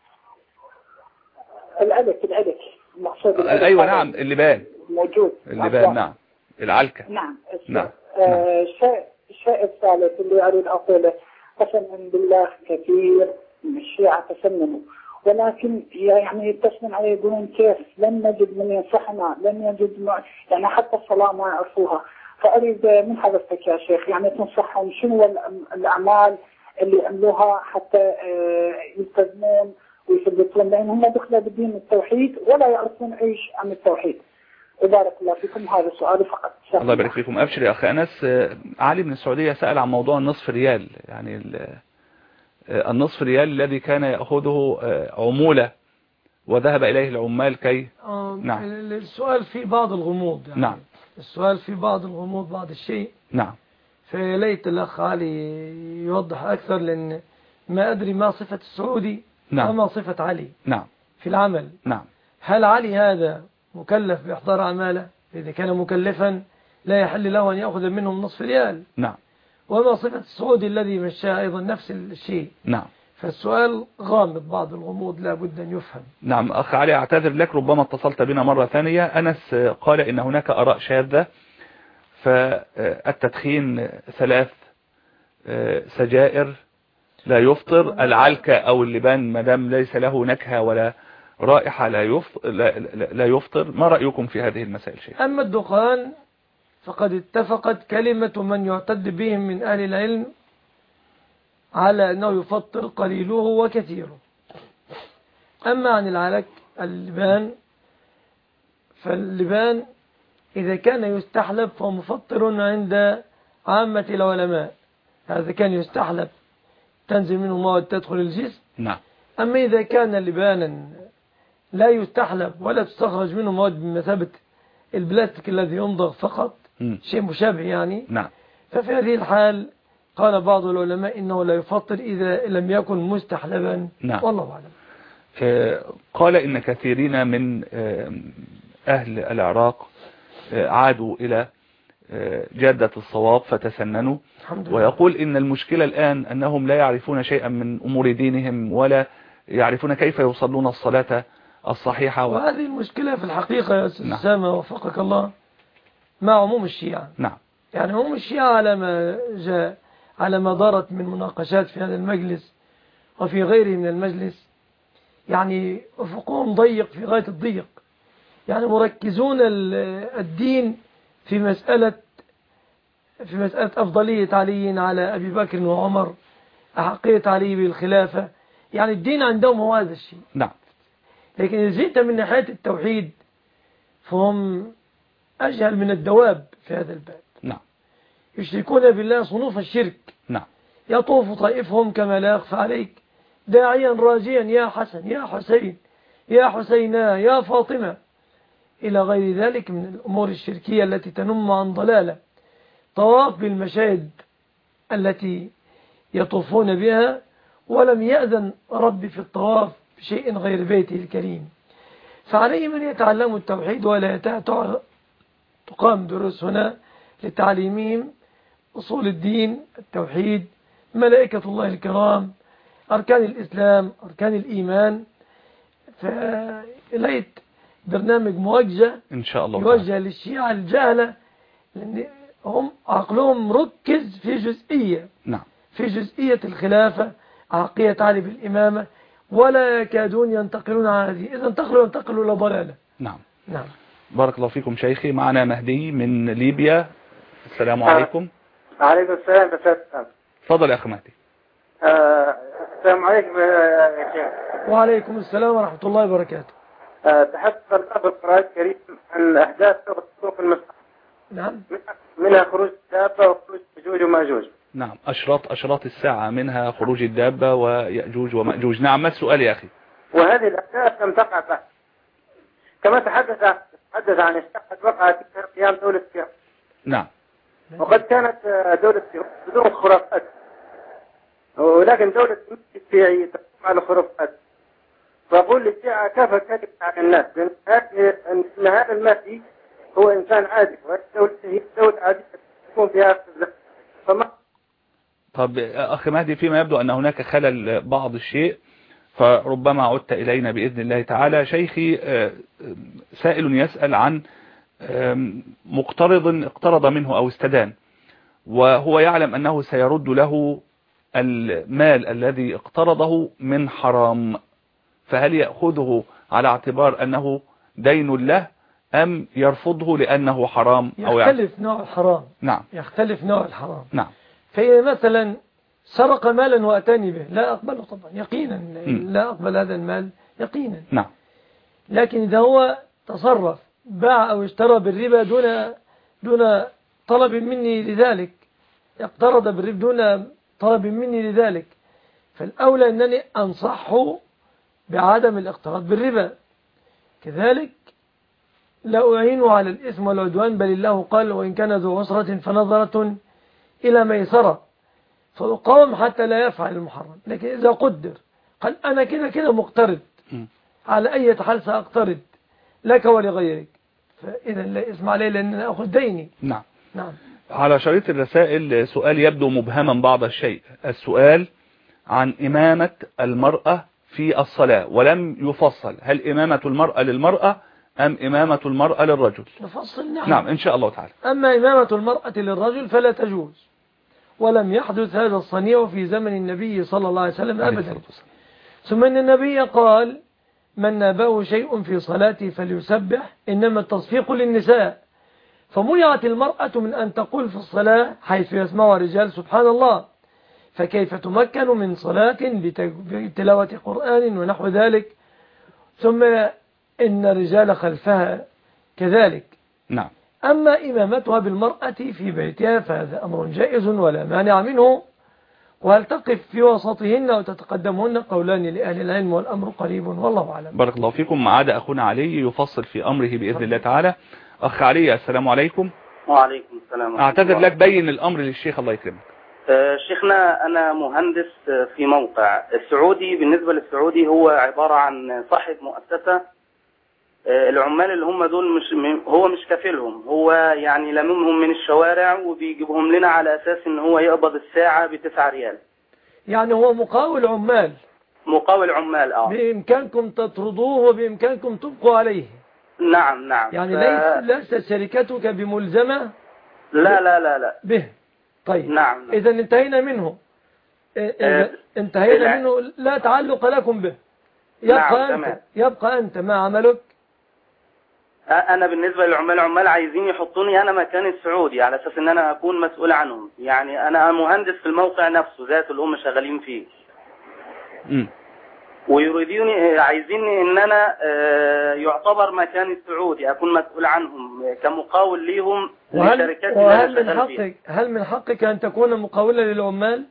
الألك الألك مقصود الألك. أيوة نعم اللبان موجود. اللبان نعم العلكة. نعم. نعم. آه الشيء الشيء الثالث اللي أريد أقوله، قسما بالله كثير من الشيعة تسننوا، ولكن يعني يتصلون عليه يقولون كيف لم نجد من ينصحنا، لم يجد مع... يعني حتى الصلاة ما يعرفوها. فأريد من حضرتك يا شيخ يعني تنصحهم شنو الأعمال اللي يعملوها حتى يلتزمون ويثبتون، لأن هم دخلوا بالدين التوحيد ولا يعرفون أي شيء عن التوحيد. وبارك الله فيكم، هذا سؤالي فقط. الله يبارك فيكم. أبشر يا أخ أنس. علي من السعودية سأل عن موضوع النصف ريال، يعني النصف ريال الذي كان يأخذه عمولة وذهب إليه العمال كي نعم. السؤال فيه بعض الغموض يعني. نعم. السؤال فيه بعض الغموض بعض الشيء. نعم. فليت الأخ علي يوضح أكثر، لأن ما أدري ما صفة السعودي. نعم. وما صفة علي. نعم. في العمل. نعم. هل علي هذا مكلف بإحضار أعماله؟ إذا كان مكلفا لا يحل له أن يأخذ منهم نصف ريال. نعم. وما صفة السعودي الذي مشاه أيضا نفس الشيء. نعم. فالسؤال غامض، بعض الغموض لا بد أن يفهم. نعم أخ علي أعتذر لك، ربما اتصلت بنا مرة ثانية. أنس قال إن هناك آراء شاذة، فالتدخين ثلاث سجائر لا يفطر، العلكة أو اللبان مدام ليس له نكهة ولا رائحة لا يفطر, لا, لا يفطر. ما رأيكم في هذه المسائل شيخ؟ أما الدخان فقد اتفقت كلمة من يعتد بهم من أهل العلم على أنه يفطر قليله وكثيره. أما عن العلك اللبان، فاللبان إذا كان يستحلب فهو مفطر عند عامة العلماء، هذا كان يستحلب تنزل منه مواد تدخل الجسم. نعم. أما إذا كان لبانا لا يستحلب ولا تستخرج منه مواد بمثابة البلاستيك الذي يمضغ فقط، م. شيء مشابه يعني. نعم. ففي هذه الحال قال بعض العلماء إنه لا يفطر إذا لم يكن مستحلبا. نعم. والله أعلم. قال إن كثيرين من أهل العراق عادوا إلى جادة الصواب فتسننوا، ويقول إن المشكلة الآن أنهم لا يعرفون شيئا من أمور دينهم ولا يعرفون كيف يصلون الصلاة الصحيحة. و... وهذه المشكلة في الحقيقة يا أستاذ أسامة وفقك الله مع عموم الشيعة. نعم. يعني عموم الشيعة على ما جاء على ما دارت من مناقشات في هذا المجلس وفي غيره من المجلس، يعني أفقهم ضيق في غاية الضيق، يعني مركزون الدين في مسألة في مسألة أفضلية علي على أبي بكر وعمر، أحقية علي بالخلافة، يعني الدين عندهم هو هذا الشيء. نعم. لكن إذا جئت من ناحية التوحيد فهم أجهل من الدواب في هذا الباب. نعم. يشركون بالله صنوف الشرك. نعم. يطوف طائفهم كما لا يخفى عليك داعيا راجيا يا حسن يا حسين يا حسينا يا فاطمة إلى غير ذلك من الأمور الشركية التي تنم عن ضلالة. طواف بالمشاهد التي يطوفون بها، ولم يأذن ربي في الطواف بشيء غير بيته الكريم. فعليهم أن يتعلموا التوحيد، ولا تقام دروس هنا لتعليمهم أصول الدين، التوحيد، ملائكة الله الكرام، أركان الإسلام، أركان الإيمان. فليت برنامج موجه إن شاء الله يوجه للشيعة الجهلة، لأن هم عقلهم ركز في جزئية. نعم. في جزئية الخلافة عقية علي بالإمامة ولا يكادون ينتقلون على هذه، إذا انتقلوا ينتقلوا إلى ضلالة. نعم نعم. بارك الله فيكم شيخي. معنا مهدي من ليبيا. السلام عليكم. وعليكم السلام. تفضل يا أخي مهدي. آه السلام عليكم يا شيخ. وعليكم السلام ورحمة الله وبركاته. آه تحدث الأب القرآن الكريم عن أحداث سوق المسرح. نعم. منها خروج الدابة وخروج يأجوج ومأجوج. نعم أشراط أشراط الساعة منها خروج الدابة ويأجوج ومأجوج. نعم ما السؤال يا أخي؟ وهذه الأحداث لم تقع بعد، كما تحدث تحدث عن الشقة وقعت في قيام دولة سيون. نعم. وقد كانت دولة سيون بدون خرافات، ولكن دولة الشيعية تقوم على الخرافات. فأقول للشيعة كيف كذب على الناس أن هذا المهدي هو إنسان عادي، والدولة هي دولة عادية تكون فيها فما. طب أخي مهدي فيما يبدو أن هناك خلل بعض الشيء، فربما عدت إلينا بإذن الله تعالى. شيخي سائل يسأل عن مقترض اقترض منه أو استدان، وهو يعلم أنه سيرد له المال الذي اقترضه من حرام، فهل يأخذه على اعتبار أنه دين له أم يرفضه لأنه حرام؟ أو يختلف نوع الحرام. نعم يختلف نوع الحرام. نعم. فإذا مثلا سرق مالا وأتاني به لا أقبله طبعا يقينا، م. لا أقبل هذا المال يقينا. نعم. لكن إذا هو تصرف باع أو اشترى بالربا دون دون طلب مني لذلك، اقترض بالربا دون طلب مني لذلك، فالأولى أنني أنصحه بعدم الاقتراض بالربا. كذلك لا أعينه على الإثم والعدوان، بل الله قال وإن كان ذو عسرة فنظرة إلى ميسرة، فأقاوم حتى لا يفعل المحرم. لكن إذا قدر قال أنا كده كده مقترض على أي حال سأقترض لك ولغيرك، فإذا لا إثم عليه لأن أنا أخذ ديني. نعم. نعم. على شريط الرسائل سؤال يبدو مبهما بعض الشيء، السؤال عن إمامة المرأة في الصلاة، ولم يفصل هل إمامة المرأة للمرأة أم إمامة المرأة للرجل؟ نفصل. نعم. نعم إن شاء الله تعالى. أما إمامة المرأة للرجل فلا تجوز، ولم يحدث هذا الصنيع في زمن النبي صلى الله عليه وسلم أبدا. ثم أن النبي قال من نابه شيء في صلاته فليسبح، إنما التصفيق للنساء، فمنعت المرأة من أن تقول في الصلاة حيث يسمعها الرجال سبحان الله، فكيف تمكن من صلاة بتلاوة قرآن ونحو ذلك، ثم إن الرجال خلفها كذلك. نعم. أما إمامتها بالمرأة في بيتها فهذا أمر جائز ولا مانع منه، وهل تقف في وسطهن وتتقدمهن قولان لأهل العلم والأمر قريب والله أعلم. بارك الله فيكم. عاد أخونا علي يفصل في أمره بإذن الله تعالى. أخ علي السلام عليكم. وعليكم السلام. أعتذر لك بين الأمر للشيخ الله يكرمك. أه شيخنا أنا مهندس في موقع السعودي. بالنسبة للسعودي هو عبارة عن صاحب مؤسسة، العمال اللي هم دول مش هو مش كافلهم، هو يعني لممهم من الشوارع وبيجيبهم لنا على أساس ان هو يقبض الساعة بتسعة ريال. يعني هو مقاول عمال. مقاول عمال اه. بإمكانكم تطردوه وبإمكانكم تبقوا عليه. نعم نعم. يعني ف... ليس ليست شركتك بملزمة لا لا لا لا به. طيب نعم, نعم. إذا انتهينا منه. إذا انتهينا منه لا تعلق لكم به. يبقى نعم أنت تمام. يبقى أنت ما عملك. انا بالنسبه للعمال عمال عايزين يحطوني انا مكان السعودي على اساس ان انا اكون مسؤول عنهم، يعني انا مهندس في الموقع نفسه ذات اللي هم شغالين فيه. امم ويريدوني عايزيني ان انا يعتبر مكان السعودي اكون مسؤول عنهم كمقاول ليهم لشركات. وهل من حقك هل من حقك ان تكون مقاولا للعمال؟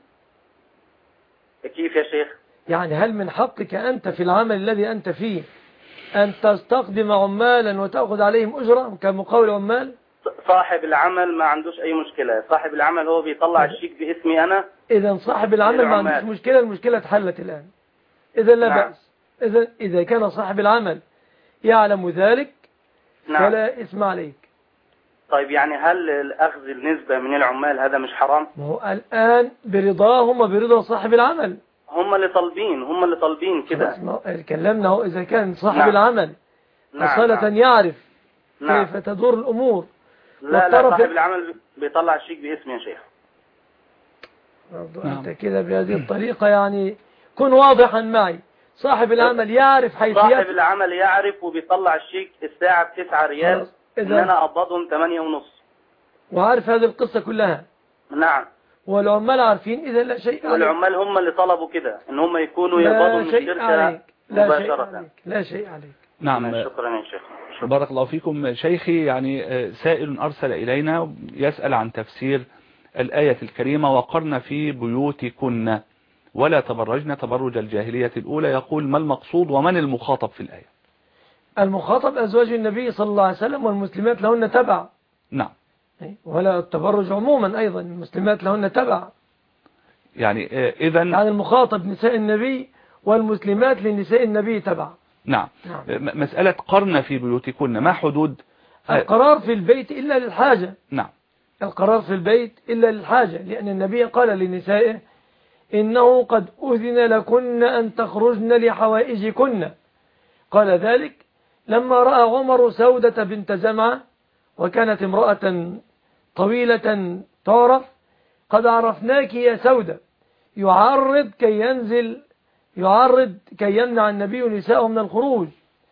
كيف يا شيخ؟ يعني هل من حقك انت في العمل الذي انت فيه أن تستخدم عمالا وتأخذ عليهم أجرة كمقاول عمال؟ صاحب العمل ما عندوش أي مشكلة، صاحب العمل هو بيطلع الشيك باسمي أنا. إذا صاحب العمل ما عندوش مشكلة، المشكلة اتحلت الآن. إذا لا نعم. بأس. إذا إذا كان صاحب العمل يعلم ذلك نعم. فلا إثم عليك. طيب يعني هل الأخذ النسبة من العمال هذا مش حرام؟ هو الآن برضاهم وبرضا صاحب العمل. هم اللي طالبين هم اللي طالبين كده. كلمنا هو إذا كان صاحب نعم. العمل أصالة نعم. يعرف نعم. كيف تدور الأمور. لا لا صاحب العمل بيطلع الشيك باسمي يا شيخ. برضو نعم. أنت كده بهذه الطريقة يعني كن واضحا معي. صاحب العمل يعرف حيثيات. صاحب العمل يعرف وبيطلع الشيك الساعة بتسعة ريال ان انا اقبضهم ثمانية ونص، وعارف هذه القصة كلها. نعم. والعمال عارفين اذا لا شيء عليك. والعمال هم اللي طلبوا كده ان هم يكونوا يقبضوا من الشركة مباشرة. لا شيء عليك. نعم. شكرا يا شيخ. بارك الله فيكم. شيخي، يعني سائل أرسل إلينا يسأل عن تفسير الآية الكريمة وقرن في بيوتكن ولا تبرجن تبرج الجاهلية الأولى. يقول ما المقصود ومن المخاطب في الآية؟ المخاطب أزواج النبي صلى الله عليه وسلم والمسلمات لهن تبع. نعم. ولا التبرج عموما أيضا المسلمات لهن تبع. يعني إذا يعني المخاطب نساء النبي والمسلمات لنساء النبي تبع. نعم. نعم. مسألة قرن في بيوتكن ما حدود؟ القرار في البيت إلا للحاجة. نعم. القرار في البيت إلا للحاجة، لأن النبي قال لنسائه إنه قد أذن لكن أن تخرجن لحوائجكن. قال ذلك لما رأى عمر سودة بنت زمعة وكانت امرأة طويلة تعرف، قد عرفناك يا سودة، يعرض كي ينزل يعرض كي يمنع النبي نساءه من الخروج.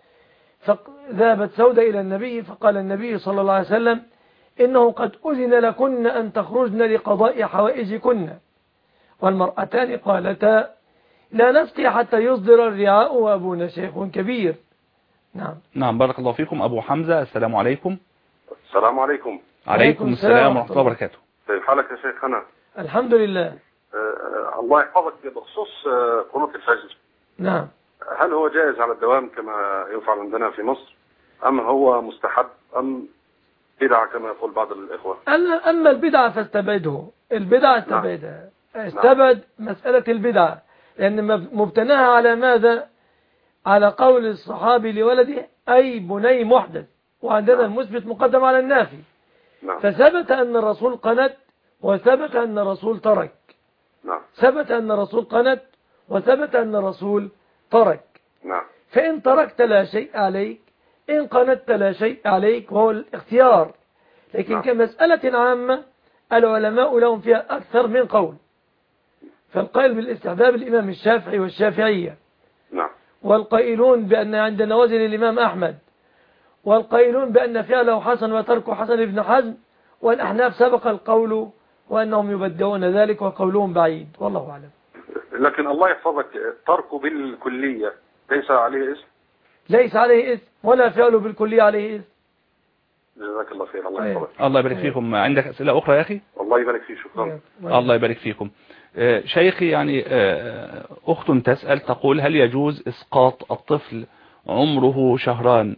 فذهبت سودة إلى النبي فقال النبي صلى الله عليه وسلم إنه قد أذن لكن أن تخرجن لقضاء حوائجكن. والمرأتان قالتا لا نسقي حتى يصدر الرعاء وأبونا شيخ كبير. نعم. نعم. بارك الله فيكم. أبو حمزة السلام عليكم. السلام عليكم. عليكم السلام ورحمة الله وبركاته. كيف حالك يا شيخنا؟ الحمد لله. آه الله يحفظك. بخصوص آه قنوت الفجر، نعم، هل هو جائز على الدوام كما يفعل عندنا في مصر، أم هو مستحب، أم بدعة كما يقول بعض الإخوة؟ أما البدعة فاستبعده. البدعة استبعدها. نعم. استبعد مسألة البدعة لأن مبتناها على ماذا؟ على قول الصحابي لولده أي بني محدث، وعندنا نعم. المثبت مقدم على النافي. نعم. فثبت أن الرسول قنت وثبت أن الرسول ترك. نعم. ثبت أن الرسول قنت وثبت أن الرسول ترك. نعم. فإن تركت لا شيء عليك، إن قنت لا شيء عليك، وهو الاختيار. لكن نعم. كمسألة عامة العلماء لهم فيها أكثر من قول. فالقائل بالاستحباب الإمام الشافعي والشافعية. نعم. والقائلون بأن عند نوازل الإمام أحمد، والقائلون بأن فعله حسن وتركه حسن ابن حزم، والأحناف سبق القول وأنهم يبدعون ذلك وقولهم بعيد، والله أعلم. لكن الله يحفظك تركه بالكلية ليس عليه اسم؟ ليس عليه اسم ولا فعله بالكلية عليه اسم. جزاك الله خير. الله يحفظك. الله يبارك فيكم. عندك أسئلة أخرى يا أخي؟ الله يبارك فيك. شكرا. الله يبارك فيكم. شيخي، يعني أخت تسأل تقول هل يجوز إسقاط الطفل عمره شهران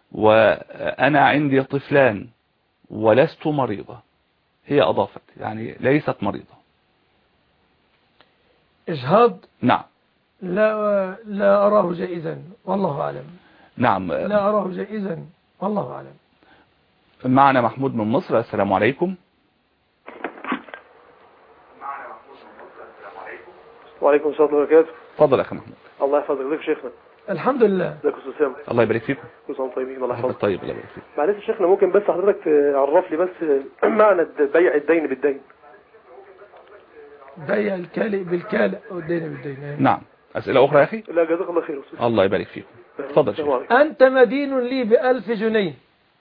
وأنا عندي طفلان ولست مريضة؟ هي أضافت يعني ليست مريضة. إجهاض؟ نعم. لا لا أراه جائزا والله أعلم. نعم. لا أراه جائزا والله أعلم. معنا محمود من مصر. السلام عليكم. وعليكم السلام ورحمة الله وبركاته. تفضل أخي محمود. الله يحفظك. ازيك يا شيخنا؟ الحمد لله. ازيك يا استاذ سامي؟ الله يبارك فيكم. كل سنة وانتم طيبين. الله يحفظك. طيب. الله يبارك فيك. معلش يا شيخنا، ممكن بس حضرتك تعرف لي بس معنى بيع الدين بالدين؟ بيع الكالئ بالكالئ والدين بالدين. نعم. أسئلة أخرى يا أخي؟ لا جزاك الله خير. الله يبارك فيكم. تفضل شيخ. أنت مدين لي بألف جنيه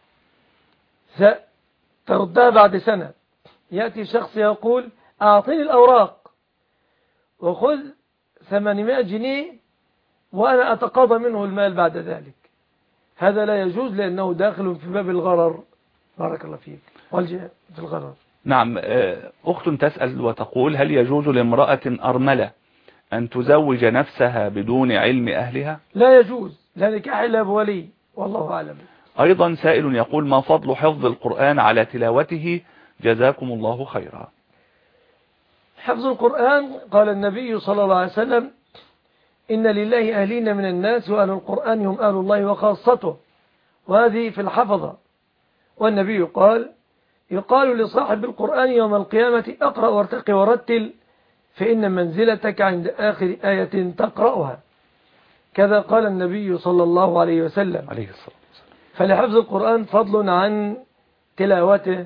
ستردها بعد سنة. يأتي شخص يقول أعطيني الأوراق وخذ ثمانمائة جنيه وأنا أتقاضى منه المال بعد ذلك. هذا لا يجوز لأنه داخل في باب الغرر. بارك الله فيك. والجهة في الغرر. نعم. أخت تسأل وتقول هل يجوز لامرأة أرملة أن تزوج نفسها بدون علم أهلها؟ لا يجوز، لا نكاح إلا بولي، والله أعلم. أيضا سائل يقول ما فضل حفظ القرآن على تلاوته؟ جزاكم الله خيرا. حفظ القرآن قال النبي صلى الله عليه وسلم إن لله أهلين من الناس وأهل القرآن هم أهل الله وخاصته، وهذه في الحفظة. والنبي قال يقال لصاحب القرآن يوم القيامة أقرأ وارتقي ورتل فإن منزلتك عند آخر آية تقرأها. كذا قال النبي صلى الله عليه وسلم. عليه الصلاة والسلام. فلحفظ القرآن فضل عن تلاوته.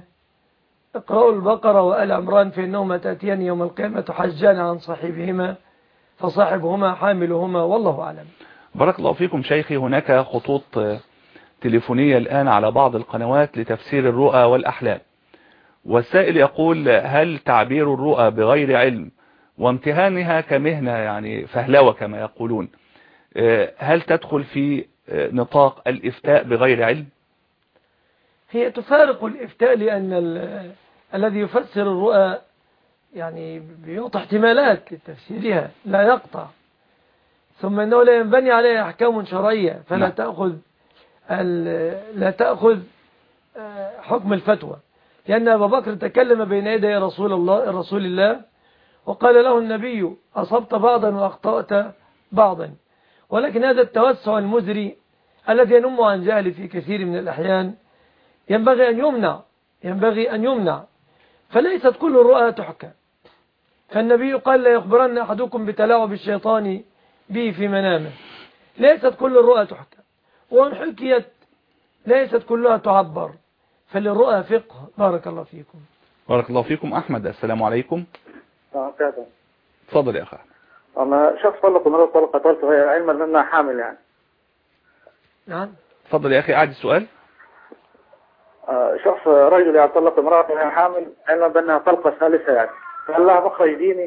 اقرأوا البقرة وآل عمران فإنهما تأتيان يوم القيامة حجان عن صاحبهما فصاحبهما حاملهما والله أعلم. بارك الله فيكم شيخي. هناك خطوط تليفونية الآن على بعض القنوات لتفسير الرؤى والأحلام، والسائل يقول: هل تعبير الرؤى بغير علم وامتهانها كمهنة يعني فهلوة كما يقولون، هل تدخل في نطاق الإفتاء بغير علم؟ هي تفارق الإفتاء، لأن ال... الذي يفسر الرؤى يعني بيعطي احتمالات لتفسيرها لا يقطع، ثم أنه لا ينبني عليه أحكام شرعية، فلا م. تأخذ ال... لا تأخذ حكم الفتوى، لأن أبا بكر تكلم بين يدي رسول الله رسول الله وقال له النبي: أصبت بعضا وأخطأت بعضا. ولكن هذا التوسع المزري الذي ينم عن جهل في كثير من الأحيان ينبغي أن يمنع ينبغي أن يمنع فليست كل الرؤى تحكى. فالنبي قال: لا يخبرن أحدكم بتلاعب الشيطان به في منامه. ليست كل الرؤى تحكى، وإن حكيت ليست كلها تعبر، فللرؤى فقه. بارك الله فيكم. بارك الله فيكم. أحمد، السلام عليكم. تفضل يا أخي. أنا شخص طلق مرة طلقة طلقة غير علما لأنها حامل يعني. نعم. تفضل يا أخي، أعد السؤال. آه شخص رجل يعني طلق امرأة وهي حامل علما بأنها طلقة ثالثة يعني، فهل لها مخرج ديني؟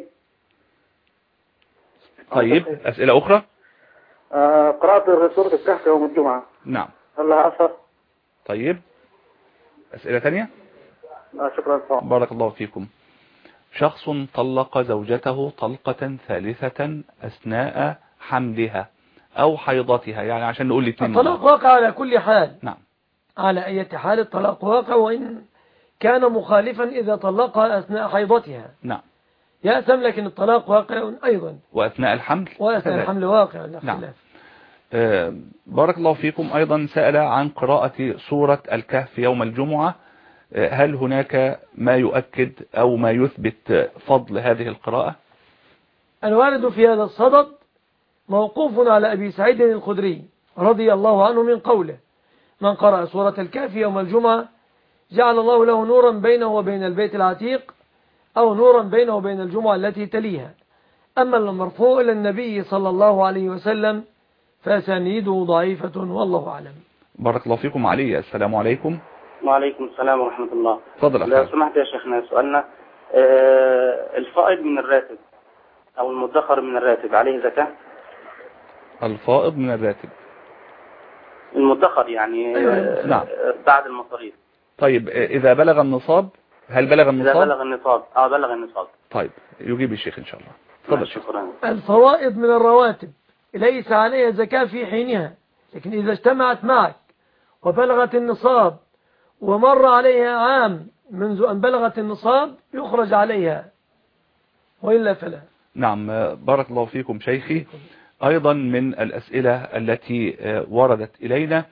طيب، أسئلة أخرى. آه قراءة سورة الكهف يوم الجمعة. نعم. هل لها أثر؟ طيب، أسئلة ثانية. آه شكرا طبعا. بارك الله فيكم. شخص طلق زوجته طلقة ثالثة أثناء حملها أو حيضتها، يعني عشان نقول الاثنين. الطلاق واقع على كل حال. نعم. على أي حال الطلاق واقع، وإن كان مخالفا إذا طلقها أثناء حيضتها. نعم. يأثم، لكن الطلاق واقع أيضا. وأثناء الحمل. وأثناء الحمل واقع. نعم. آه بارك الله فيكم. أيضا سأل عن قراءة سورة الكهف يوم الجمعة، هل هناك ما يؤكد أو ما يثبت فضل هذه القراءة؟ الوارد في هذا الصدد موقوف على أبي سعيد الخدري رضي الله عنه من قوله: من قرأ سورة الكهف يوم الجمعة جعل الله له نورا بينه وبين البيت العتيق، أو نورا بينه وبين الجمعة التي تليها. أما المرفوع إلى النبي صلى الله عليه وسلم فأسانيده ضعيفة والله أعلم. بارك الله فيكم. علي، السلام عليكم. وعليكم السلام ورحمة الله. تفضل. لو سمحت يا شيخنا، سؤالنا آه الفائض من الراتب أو المدخر من الراتب عليه زكاة؟ الفائض من الراتب المدخر يعني آه نعم. بعد المصاريف. طيب، إذا بلغ النصاب، هل بلغ النصاب؟ إذا بلغ النصاب. آه بلغ النصاب. طيب، يجيب الشيخ إن شاء الله. تفضل. شكرا. الفوائد من الرواتب ليس عليها زكاة في حينها، لكن إذا اجتمعت معك وبلغت النصاب ومر عليها عام منذ أن بلغت النصاب يخرج عليها، وإلا فلا. نعم. بارك الله فيكم شيخي. أيضا من الأسئلة التي وردت إلينا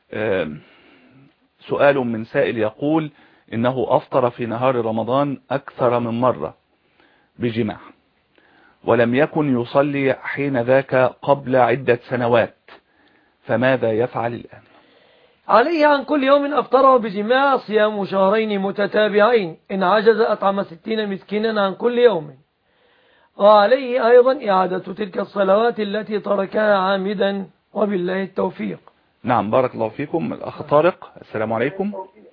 سؤال من سائل يقول إنه أفطر في نهار رمضان أكثر من مرة بجماع، ولم يكن يصلي حين ذاك قبل عدة سنوات، فماذا يفعل الآن؟ عليه عن كل يوم أفطره بجماع صيام شهرين متتابعين، إن عجز أطعم ستين مسكينا عن كل يوم. وعليه أيضا إعادة تلك الصلوات التي تركها عامدا، وبالله التوفيق. نعم. بارك الله فيكم. الأخ طارق، السلام عليكم.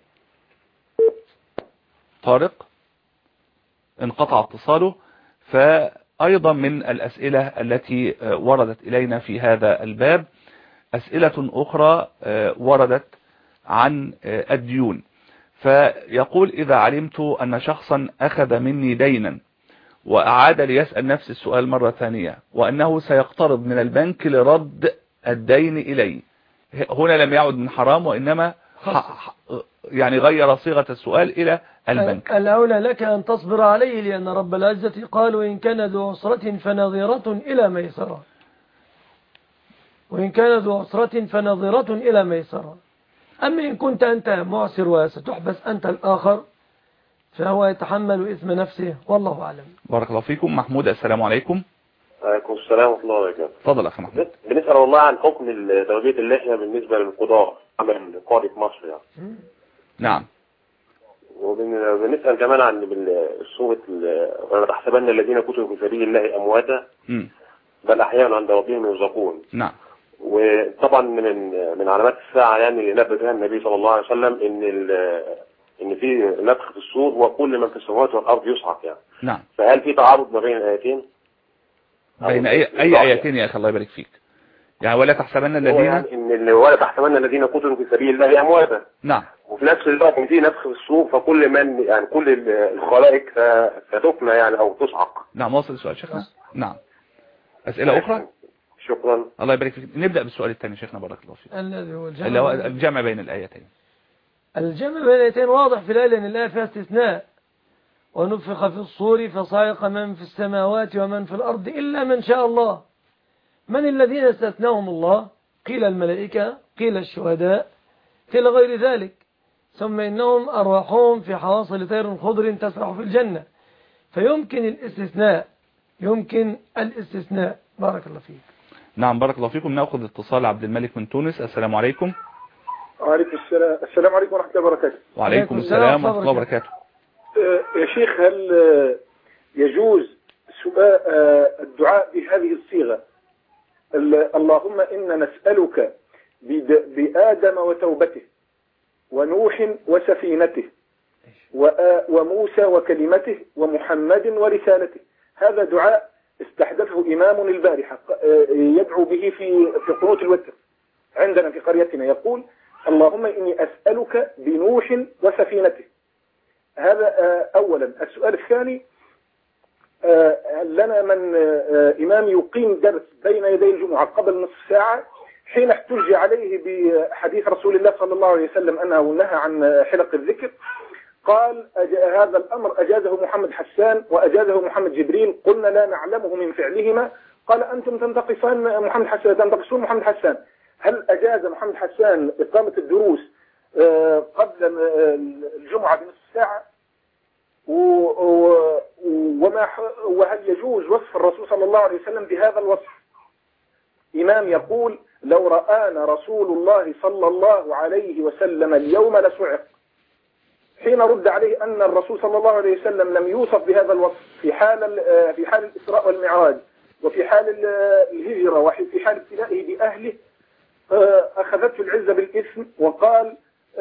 طارق انقطع اتصاله. فأيضا من الأسئلة التي وردت إلينا في هذا الباب أسئلة أخرى وردت عن الديون. فيقول: إذا علمت أن شخصا أخذ مني دينا وأعاد ليسأل نفس السؤال مرة ثانية، وأنه سيقترض من البنك لرد الدين إلي، هنا لم يعد من حرام، وإنما يعني غير صيغة السؤال إلى البنك. الأولى لك أن تصبر عليه، لأن رب العزة قال: وإن كان ذو عسرة فنظيرة إلى ميسرة. وإن كان ذو عسرة فنظيرة إلى ميسرة. أما إن كنت أنت معسر وستحبس أنت الآخر فهو يتحمل إثم نفسه، والله أعلم. بارك الله فيكم. محمود، السلام عليكم. وعليكم السلام ورحمة الله وبركاته. تفضل أخي محمود. بنسأل والله عن حكم تربية اللحية بالنسبة للقضاء، عمل قاضي في مصر يعني. نعم. وبنسأل كمان عن سورة ولا تحسبن الذين قتلوا في سبيل الله أمواتا، بل أحيانا عند ربهم يرزقون. نعم. وطبعا من من علامات الساعة يعني اللي نبه بها النبي صلى الله عليه وسلم ان ان في نفخ في الصور وكل من في السماوات والارض يصعق يعني. نعم. فهل في تعارض ما بين الايتين؟ بين اي اي ايتين يا اخي الله يبارك فيك؟ يعني ولا تحسبن الذين يعني ان ولا تحسبن الذين قتلوا في سبيل الله امواتا. نعم. وفي نفس الوقت في نفخ في الصور فكل من يعني كل الخلائق ستفنى يعني او تصعق. نعم. واصل السؤال شيخنا؟ نعم. اسئله اخرى؟ شكرا. الله يبارك فيك. نبدأ بالسؤال الثاني شيخنا بارك الله فيك. الذي هو اللي هو الجمع بين الآيتين. الجمع بين الآيتين واضح في الآية لأن الآية فيها استثناء. ونفخ في الصور فصعق من في السماوات ومن في الأرض إلا من شاء الله. من الذين استثناهم الله؟ قيل الملائكة، قيل الشهداء، قيل غير ذلك. ثم إنهم أرواحهم في حواصل طير خضر تسرح في الجنة. فيمكن الاستثناء، يمكن الاستثناء. بارك الله فيك. نعم بارك الله فيكم. نأخذ اتصال عبد الملك من تونس. السلام عليكم. وعليكم السلام. السلام عليكم ورحمة الله وبركاته. وعليكم السلام ورحمة الله وبركاته. يا شيخ هل يجوز سؤال الدعاء بهذه الصيغة؟ اللهم إنا نسألك بآدم وتوبته ونوح وسفينته وموسى وكلمته ومحمد ورسالته. هذا دعاء استحدثه إمام البارحة يدعو به في في قنوت الوتر عندنا في قريتنا، يقول اللهم إني أسألك بنوح وسفينته. هذا أولا. السؤال الثاني، لنا من إمام يقيم درس بين يدي الجمعة قبل نصف ساعة حين احتج عليه بحديث رسول الله صلى الله عليه وسلم أنه نهى عن حلق الذكر، قال هذا الأمر أجازه محمد حسان وأجازه محمد جبريل، قلنا لا نعلمه من فعلهما. قال أنتم تنتقصون محمد حسان تنتقصون محمد حسان. هل أجاز محمد حسان إقامة الدروس قبل الجمعة بنصف ساعة؟ وما وهل يجوز وصف الرسول صلى الله عليه وسلم بهذا الوصف؟ إمام يقول لو رآنا رسول الله صلى الله عليه وسلم اليوم لصعق. حين رد عليه أن الرسول صلى الله عليه وسلم لم يوصف بهذا الوصف في حال في حال الإسراء والمعراج وفي حال الهجرة وفي حال ابتلائه بأهله، أخذته العزة بالإثم وقال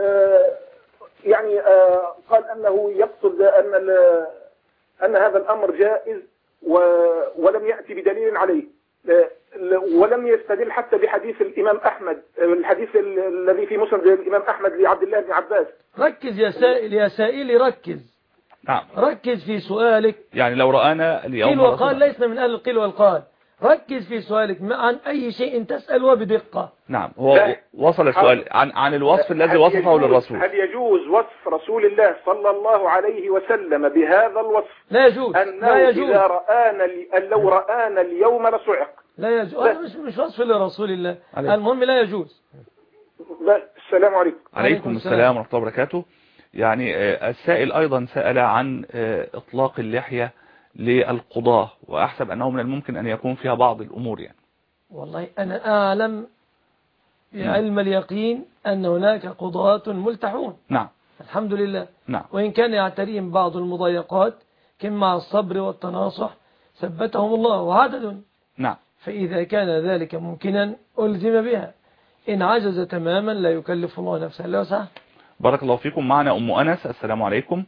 يعني قال أنه يقصد أن أن هذا الأمر جائز ولم يأتي بدليل عليه، ولم يستدل حتى بحديث الإمام أحمد، الحديث الذي في مسند الإمام أحمد لعبد الله بن عباس. ركز يا سائل يا سائلي ركز. نعم. ركز في سؤالك. يعني لو رآنا اليوم قيل وقال ليس من أهل القيل والقال. ركز في سؤالك عن أي شيء تسأل وبدقة. نعم. هو وصل السؤال عن عن الوصف الذي وصفه للرسول. هل يجوز وصف رسول الله صلى الله عليه وسلم بهذا الوصف؟ لا يجوز. لا يجوز. إذا رآنا لو رآنا اليوم لصعق. لا يجوز. هذا مش مش وصف لرسول الله. عليك. المهم لا يجوز. السلام عليكم. عليكم السلام ورحمة الله وبركاته. يعني السائل أيضا سأل عن إطلاق اللحية للقضاة، وأحسب أنه من الممكن أن يكون فيها بعض الأمور يعني. والله أنا أعلم بعلم اليقين أن هناك قضاة ملتحون. نعم. الحمد لله. نعم. وإن كان يعتريهم بعض المضايقات كم مع الصبر والتناصح ثبتهم الله وعدد. نعم. فإذا كان ذلك ممكنا ألزم بها، إن عجز تماما لا يكلف الله نفسا إلا وسعها. بارك الله فيكم. معنا أم أنس. السلام عليكم.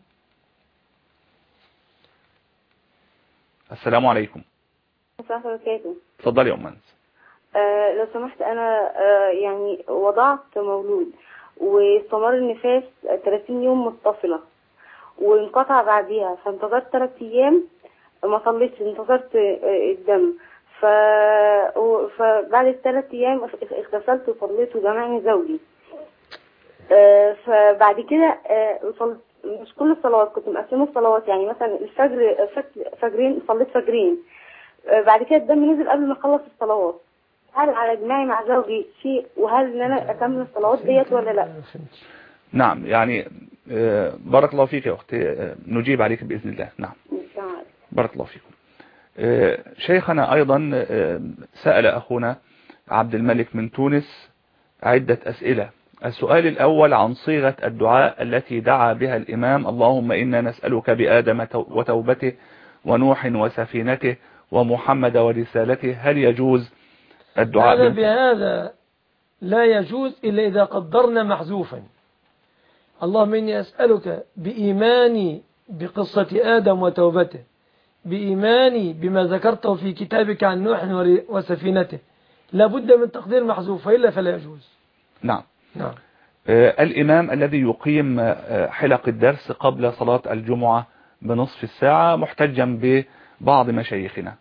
السلام عليكم. السلام عليكم. اتفضلي يا أم أنس. آه لو سمحت أنا آه يعني وضعت مولود واستمر النفاس ثلاثين يوم متصلة وانقطع بعديها، فانتظرت ثلاث أيام ما صليتش، انتظرت آه الدم، ف... فبعد الثلاث أيام اغتسلت وصليت وجمعني زوجي. آه فبعد كده آه وصلت مش كل الصلوات، كنت مقسمه الصلوات، يعني مثلا الفجر فجرين صليت فجرين، بعد كده الدم نزل قبل ما اخلص الصلوات. هل على اجماعي مع زوجي شيء، وهل ان انا اكمل الصلوات ديت ولا لا؟ نعم. يعني بارك الله فيك يا اختي، نجيب عليك باذن الله. نعم. بارك الله فيكم. شيخنا ايضا سأل اخونا عبد الملك من تونس عدة اسئلة. السؤال الأول عن صيغة الدعاء التي دعا بها الإمام اللهم إنا نسألك بآدم وتوبته ونوح وسفينته ومحمد ورسالته، هل يجوز الدعاء هذا بهذا لا يجوز إلا إذا قدرنا محذوفا. اللهم إني أسألك بإيماني بقصة آدم وتوبته، بإيماني بما ذكرته في كتابك عن نوح وسفينته، لابد من تقدير محذوف، إلا فلا يجوز. نعم. نعم. آه الإمام الذي يقيم آه حلق الدرس قبل صلاة الجمعة بنصف الساعة محتجا ببعض مشايخنا.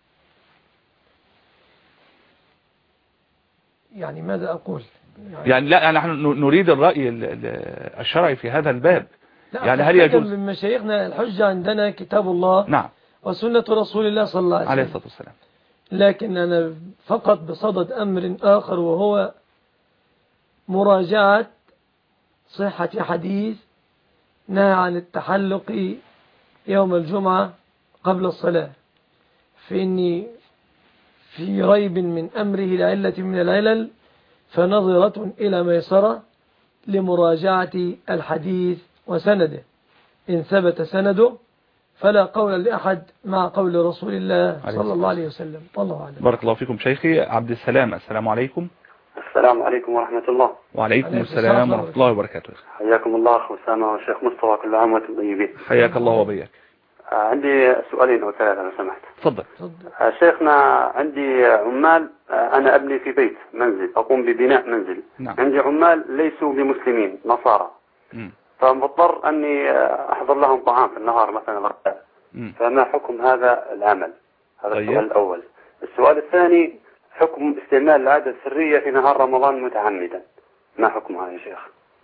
يعني ماذا أقول؟ يعني, يعني لا نحن نريد الرأي الشرعي في هذا الباب. يعني هل يجوز من مشايخنا؟ الحجة عندنا كتاب الله نعم وسنة رسول الله صلى الله عليه وسلم عليه الصلاة والسلام. لكن أنا فقط بصدد أمر آخر، وهو مراجعة صحة حديث نهى عن التحلق يوم الجمعة قبل الصلاة، فإني في ريب من أمره لعلة من العلل، فنظرة إلى ميسرة لمراجعة الحديث وسنده، إن ثبت سنده فلا قول لأحد مع قول رسول الله صلى الله عليه وسلم. والله أعلم. بارك الله فيكم شيخي. عبد السلام، السلام عليكم. السلام عليكم ورحمة الله. وعليكم السلام ورحمة الله وبركاته. حياكم الله أخو أسامة والشيخ مصطفى، كل عام وأنتم طيبين. حياك الله وبياك. عندي سؤالين أو ثلاثة لو سمحت. تفضل. شيخنا، عندي عمال، أنا أبني في بيت منزل، أقوم ببناء منزل. نعم. عندي عمال ليسوا بمسلمين، نصارى، فمضطر أني أحضر لهم طعام في النهار مثلا الغداء، فما حكم هذا العمل؟ هذا طيب. السؤال الأول. السؤال الثاني، حكم استعمال العادة السرية في نهار رمضان متعمدا، ما حكمها يا شيخ؟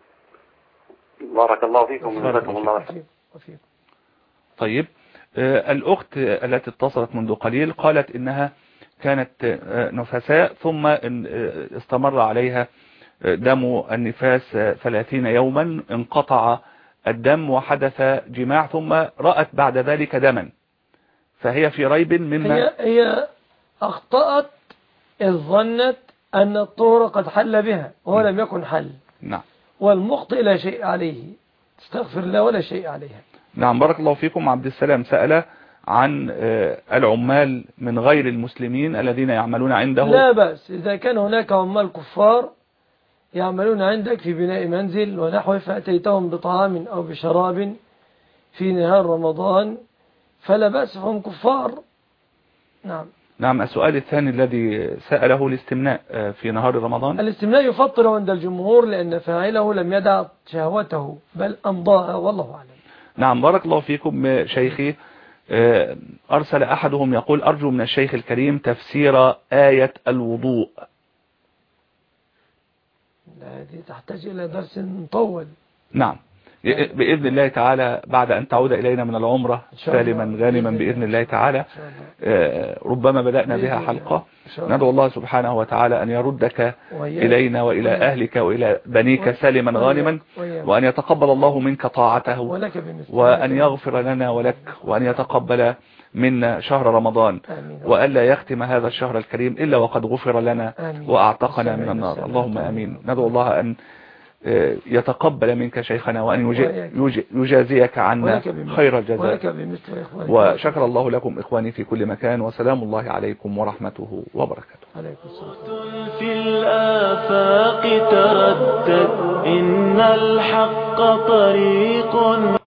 بارك الله فيكم وجزاكم الله خير. طيب، آه الأخت التي اتصلت منذ قليل قالت إنها كانت آه نفساء، ثم آه استمر عليها آه دم النفاس آه ثلاثين يوما، انقطع الدم وحدث جماع، ثم رأت بعد ذلك دما، فهي في ريب مما هي, هي أخطأت إذ ظنت أن الطهر قد حل بها وهو لم يكن حل. نعم. والمخطئ لا شيء عليه، تستغفر الله ولا شيء عليها. نعم. بارك الله فيكم. عبد السلام سأل عن العمال من غير المسلمين الذين يعملون عنده. لا بأس إذا كان هناك عمال كفار يعملون عندك في بناء منزل ونحوه، فأتيتهم بطعام أو بشراب في نهار رمضان فلا بأس، فهم كفار. نعم. نعم. السؤال الثاني الذي سأله الاستمناء في نهار رمضان. الاستمناء يفطر عند الجمهور لأن فاعله لم يدع شهوته بل أمضاها، والله أعلم. نعم. بارك الله فيكم شيخي. أرسل أحدهم يقول: أرجو من الشيخ الكريم تفسير آية الوضوء. هذه تحتاج إلى درس مطول. نعم. بإذن الله تعالى بعد أن تعود إلينا من العمرة سالما غانما بإذن الله تعالى، ربما بدأنا بها حلقة. ندعو الله سبحانه وتعالى أن يردك إلينا وإلى أهلك وإلى بنيك سالما غانما، وأن يتقبل الله منك طاعته، وأن يغفر لنا ولك، وأن يتقبل منا شهر رمضان، وألا يختم هذا الشهر الكريم إلا وقد غفر لنا وأعتقنا من النار. اللهم آمين. ندعو الله أن يتقبل منك شيخنا، وأن يجازيك عنا خير الجزاء. وشكر الله لكم إخواني في كل مكان، وسلام الله عليكم ورحمته وبركاته. في الآفاق تردد إن الحق طريق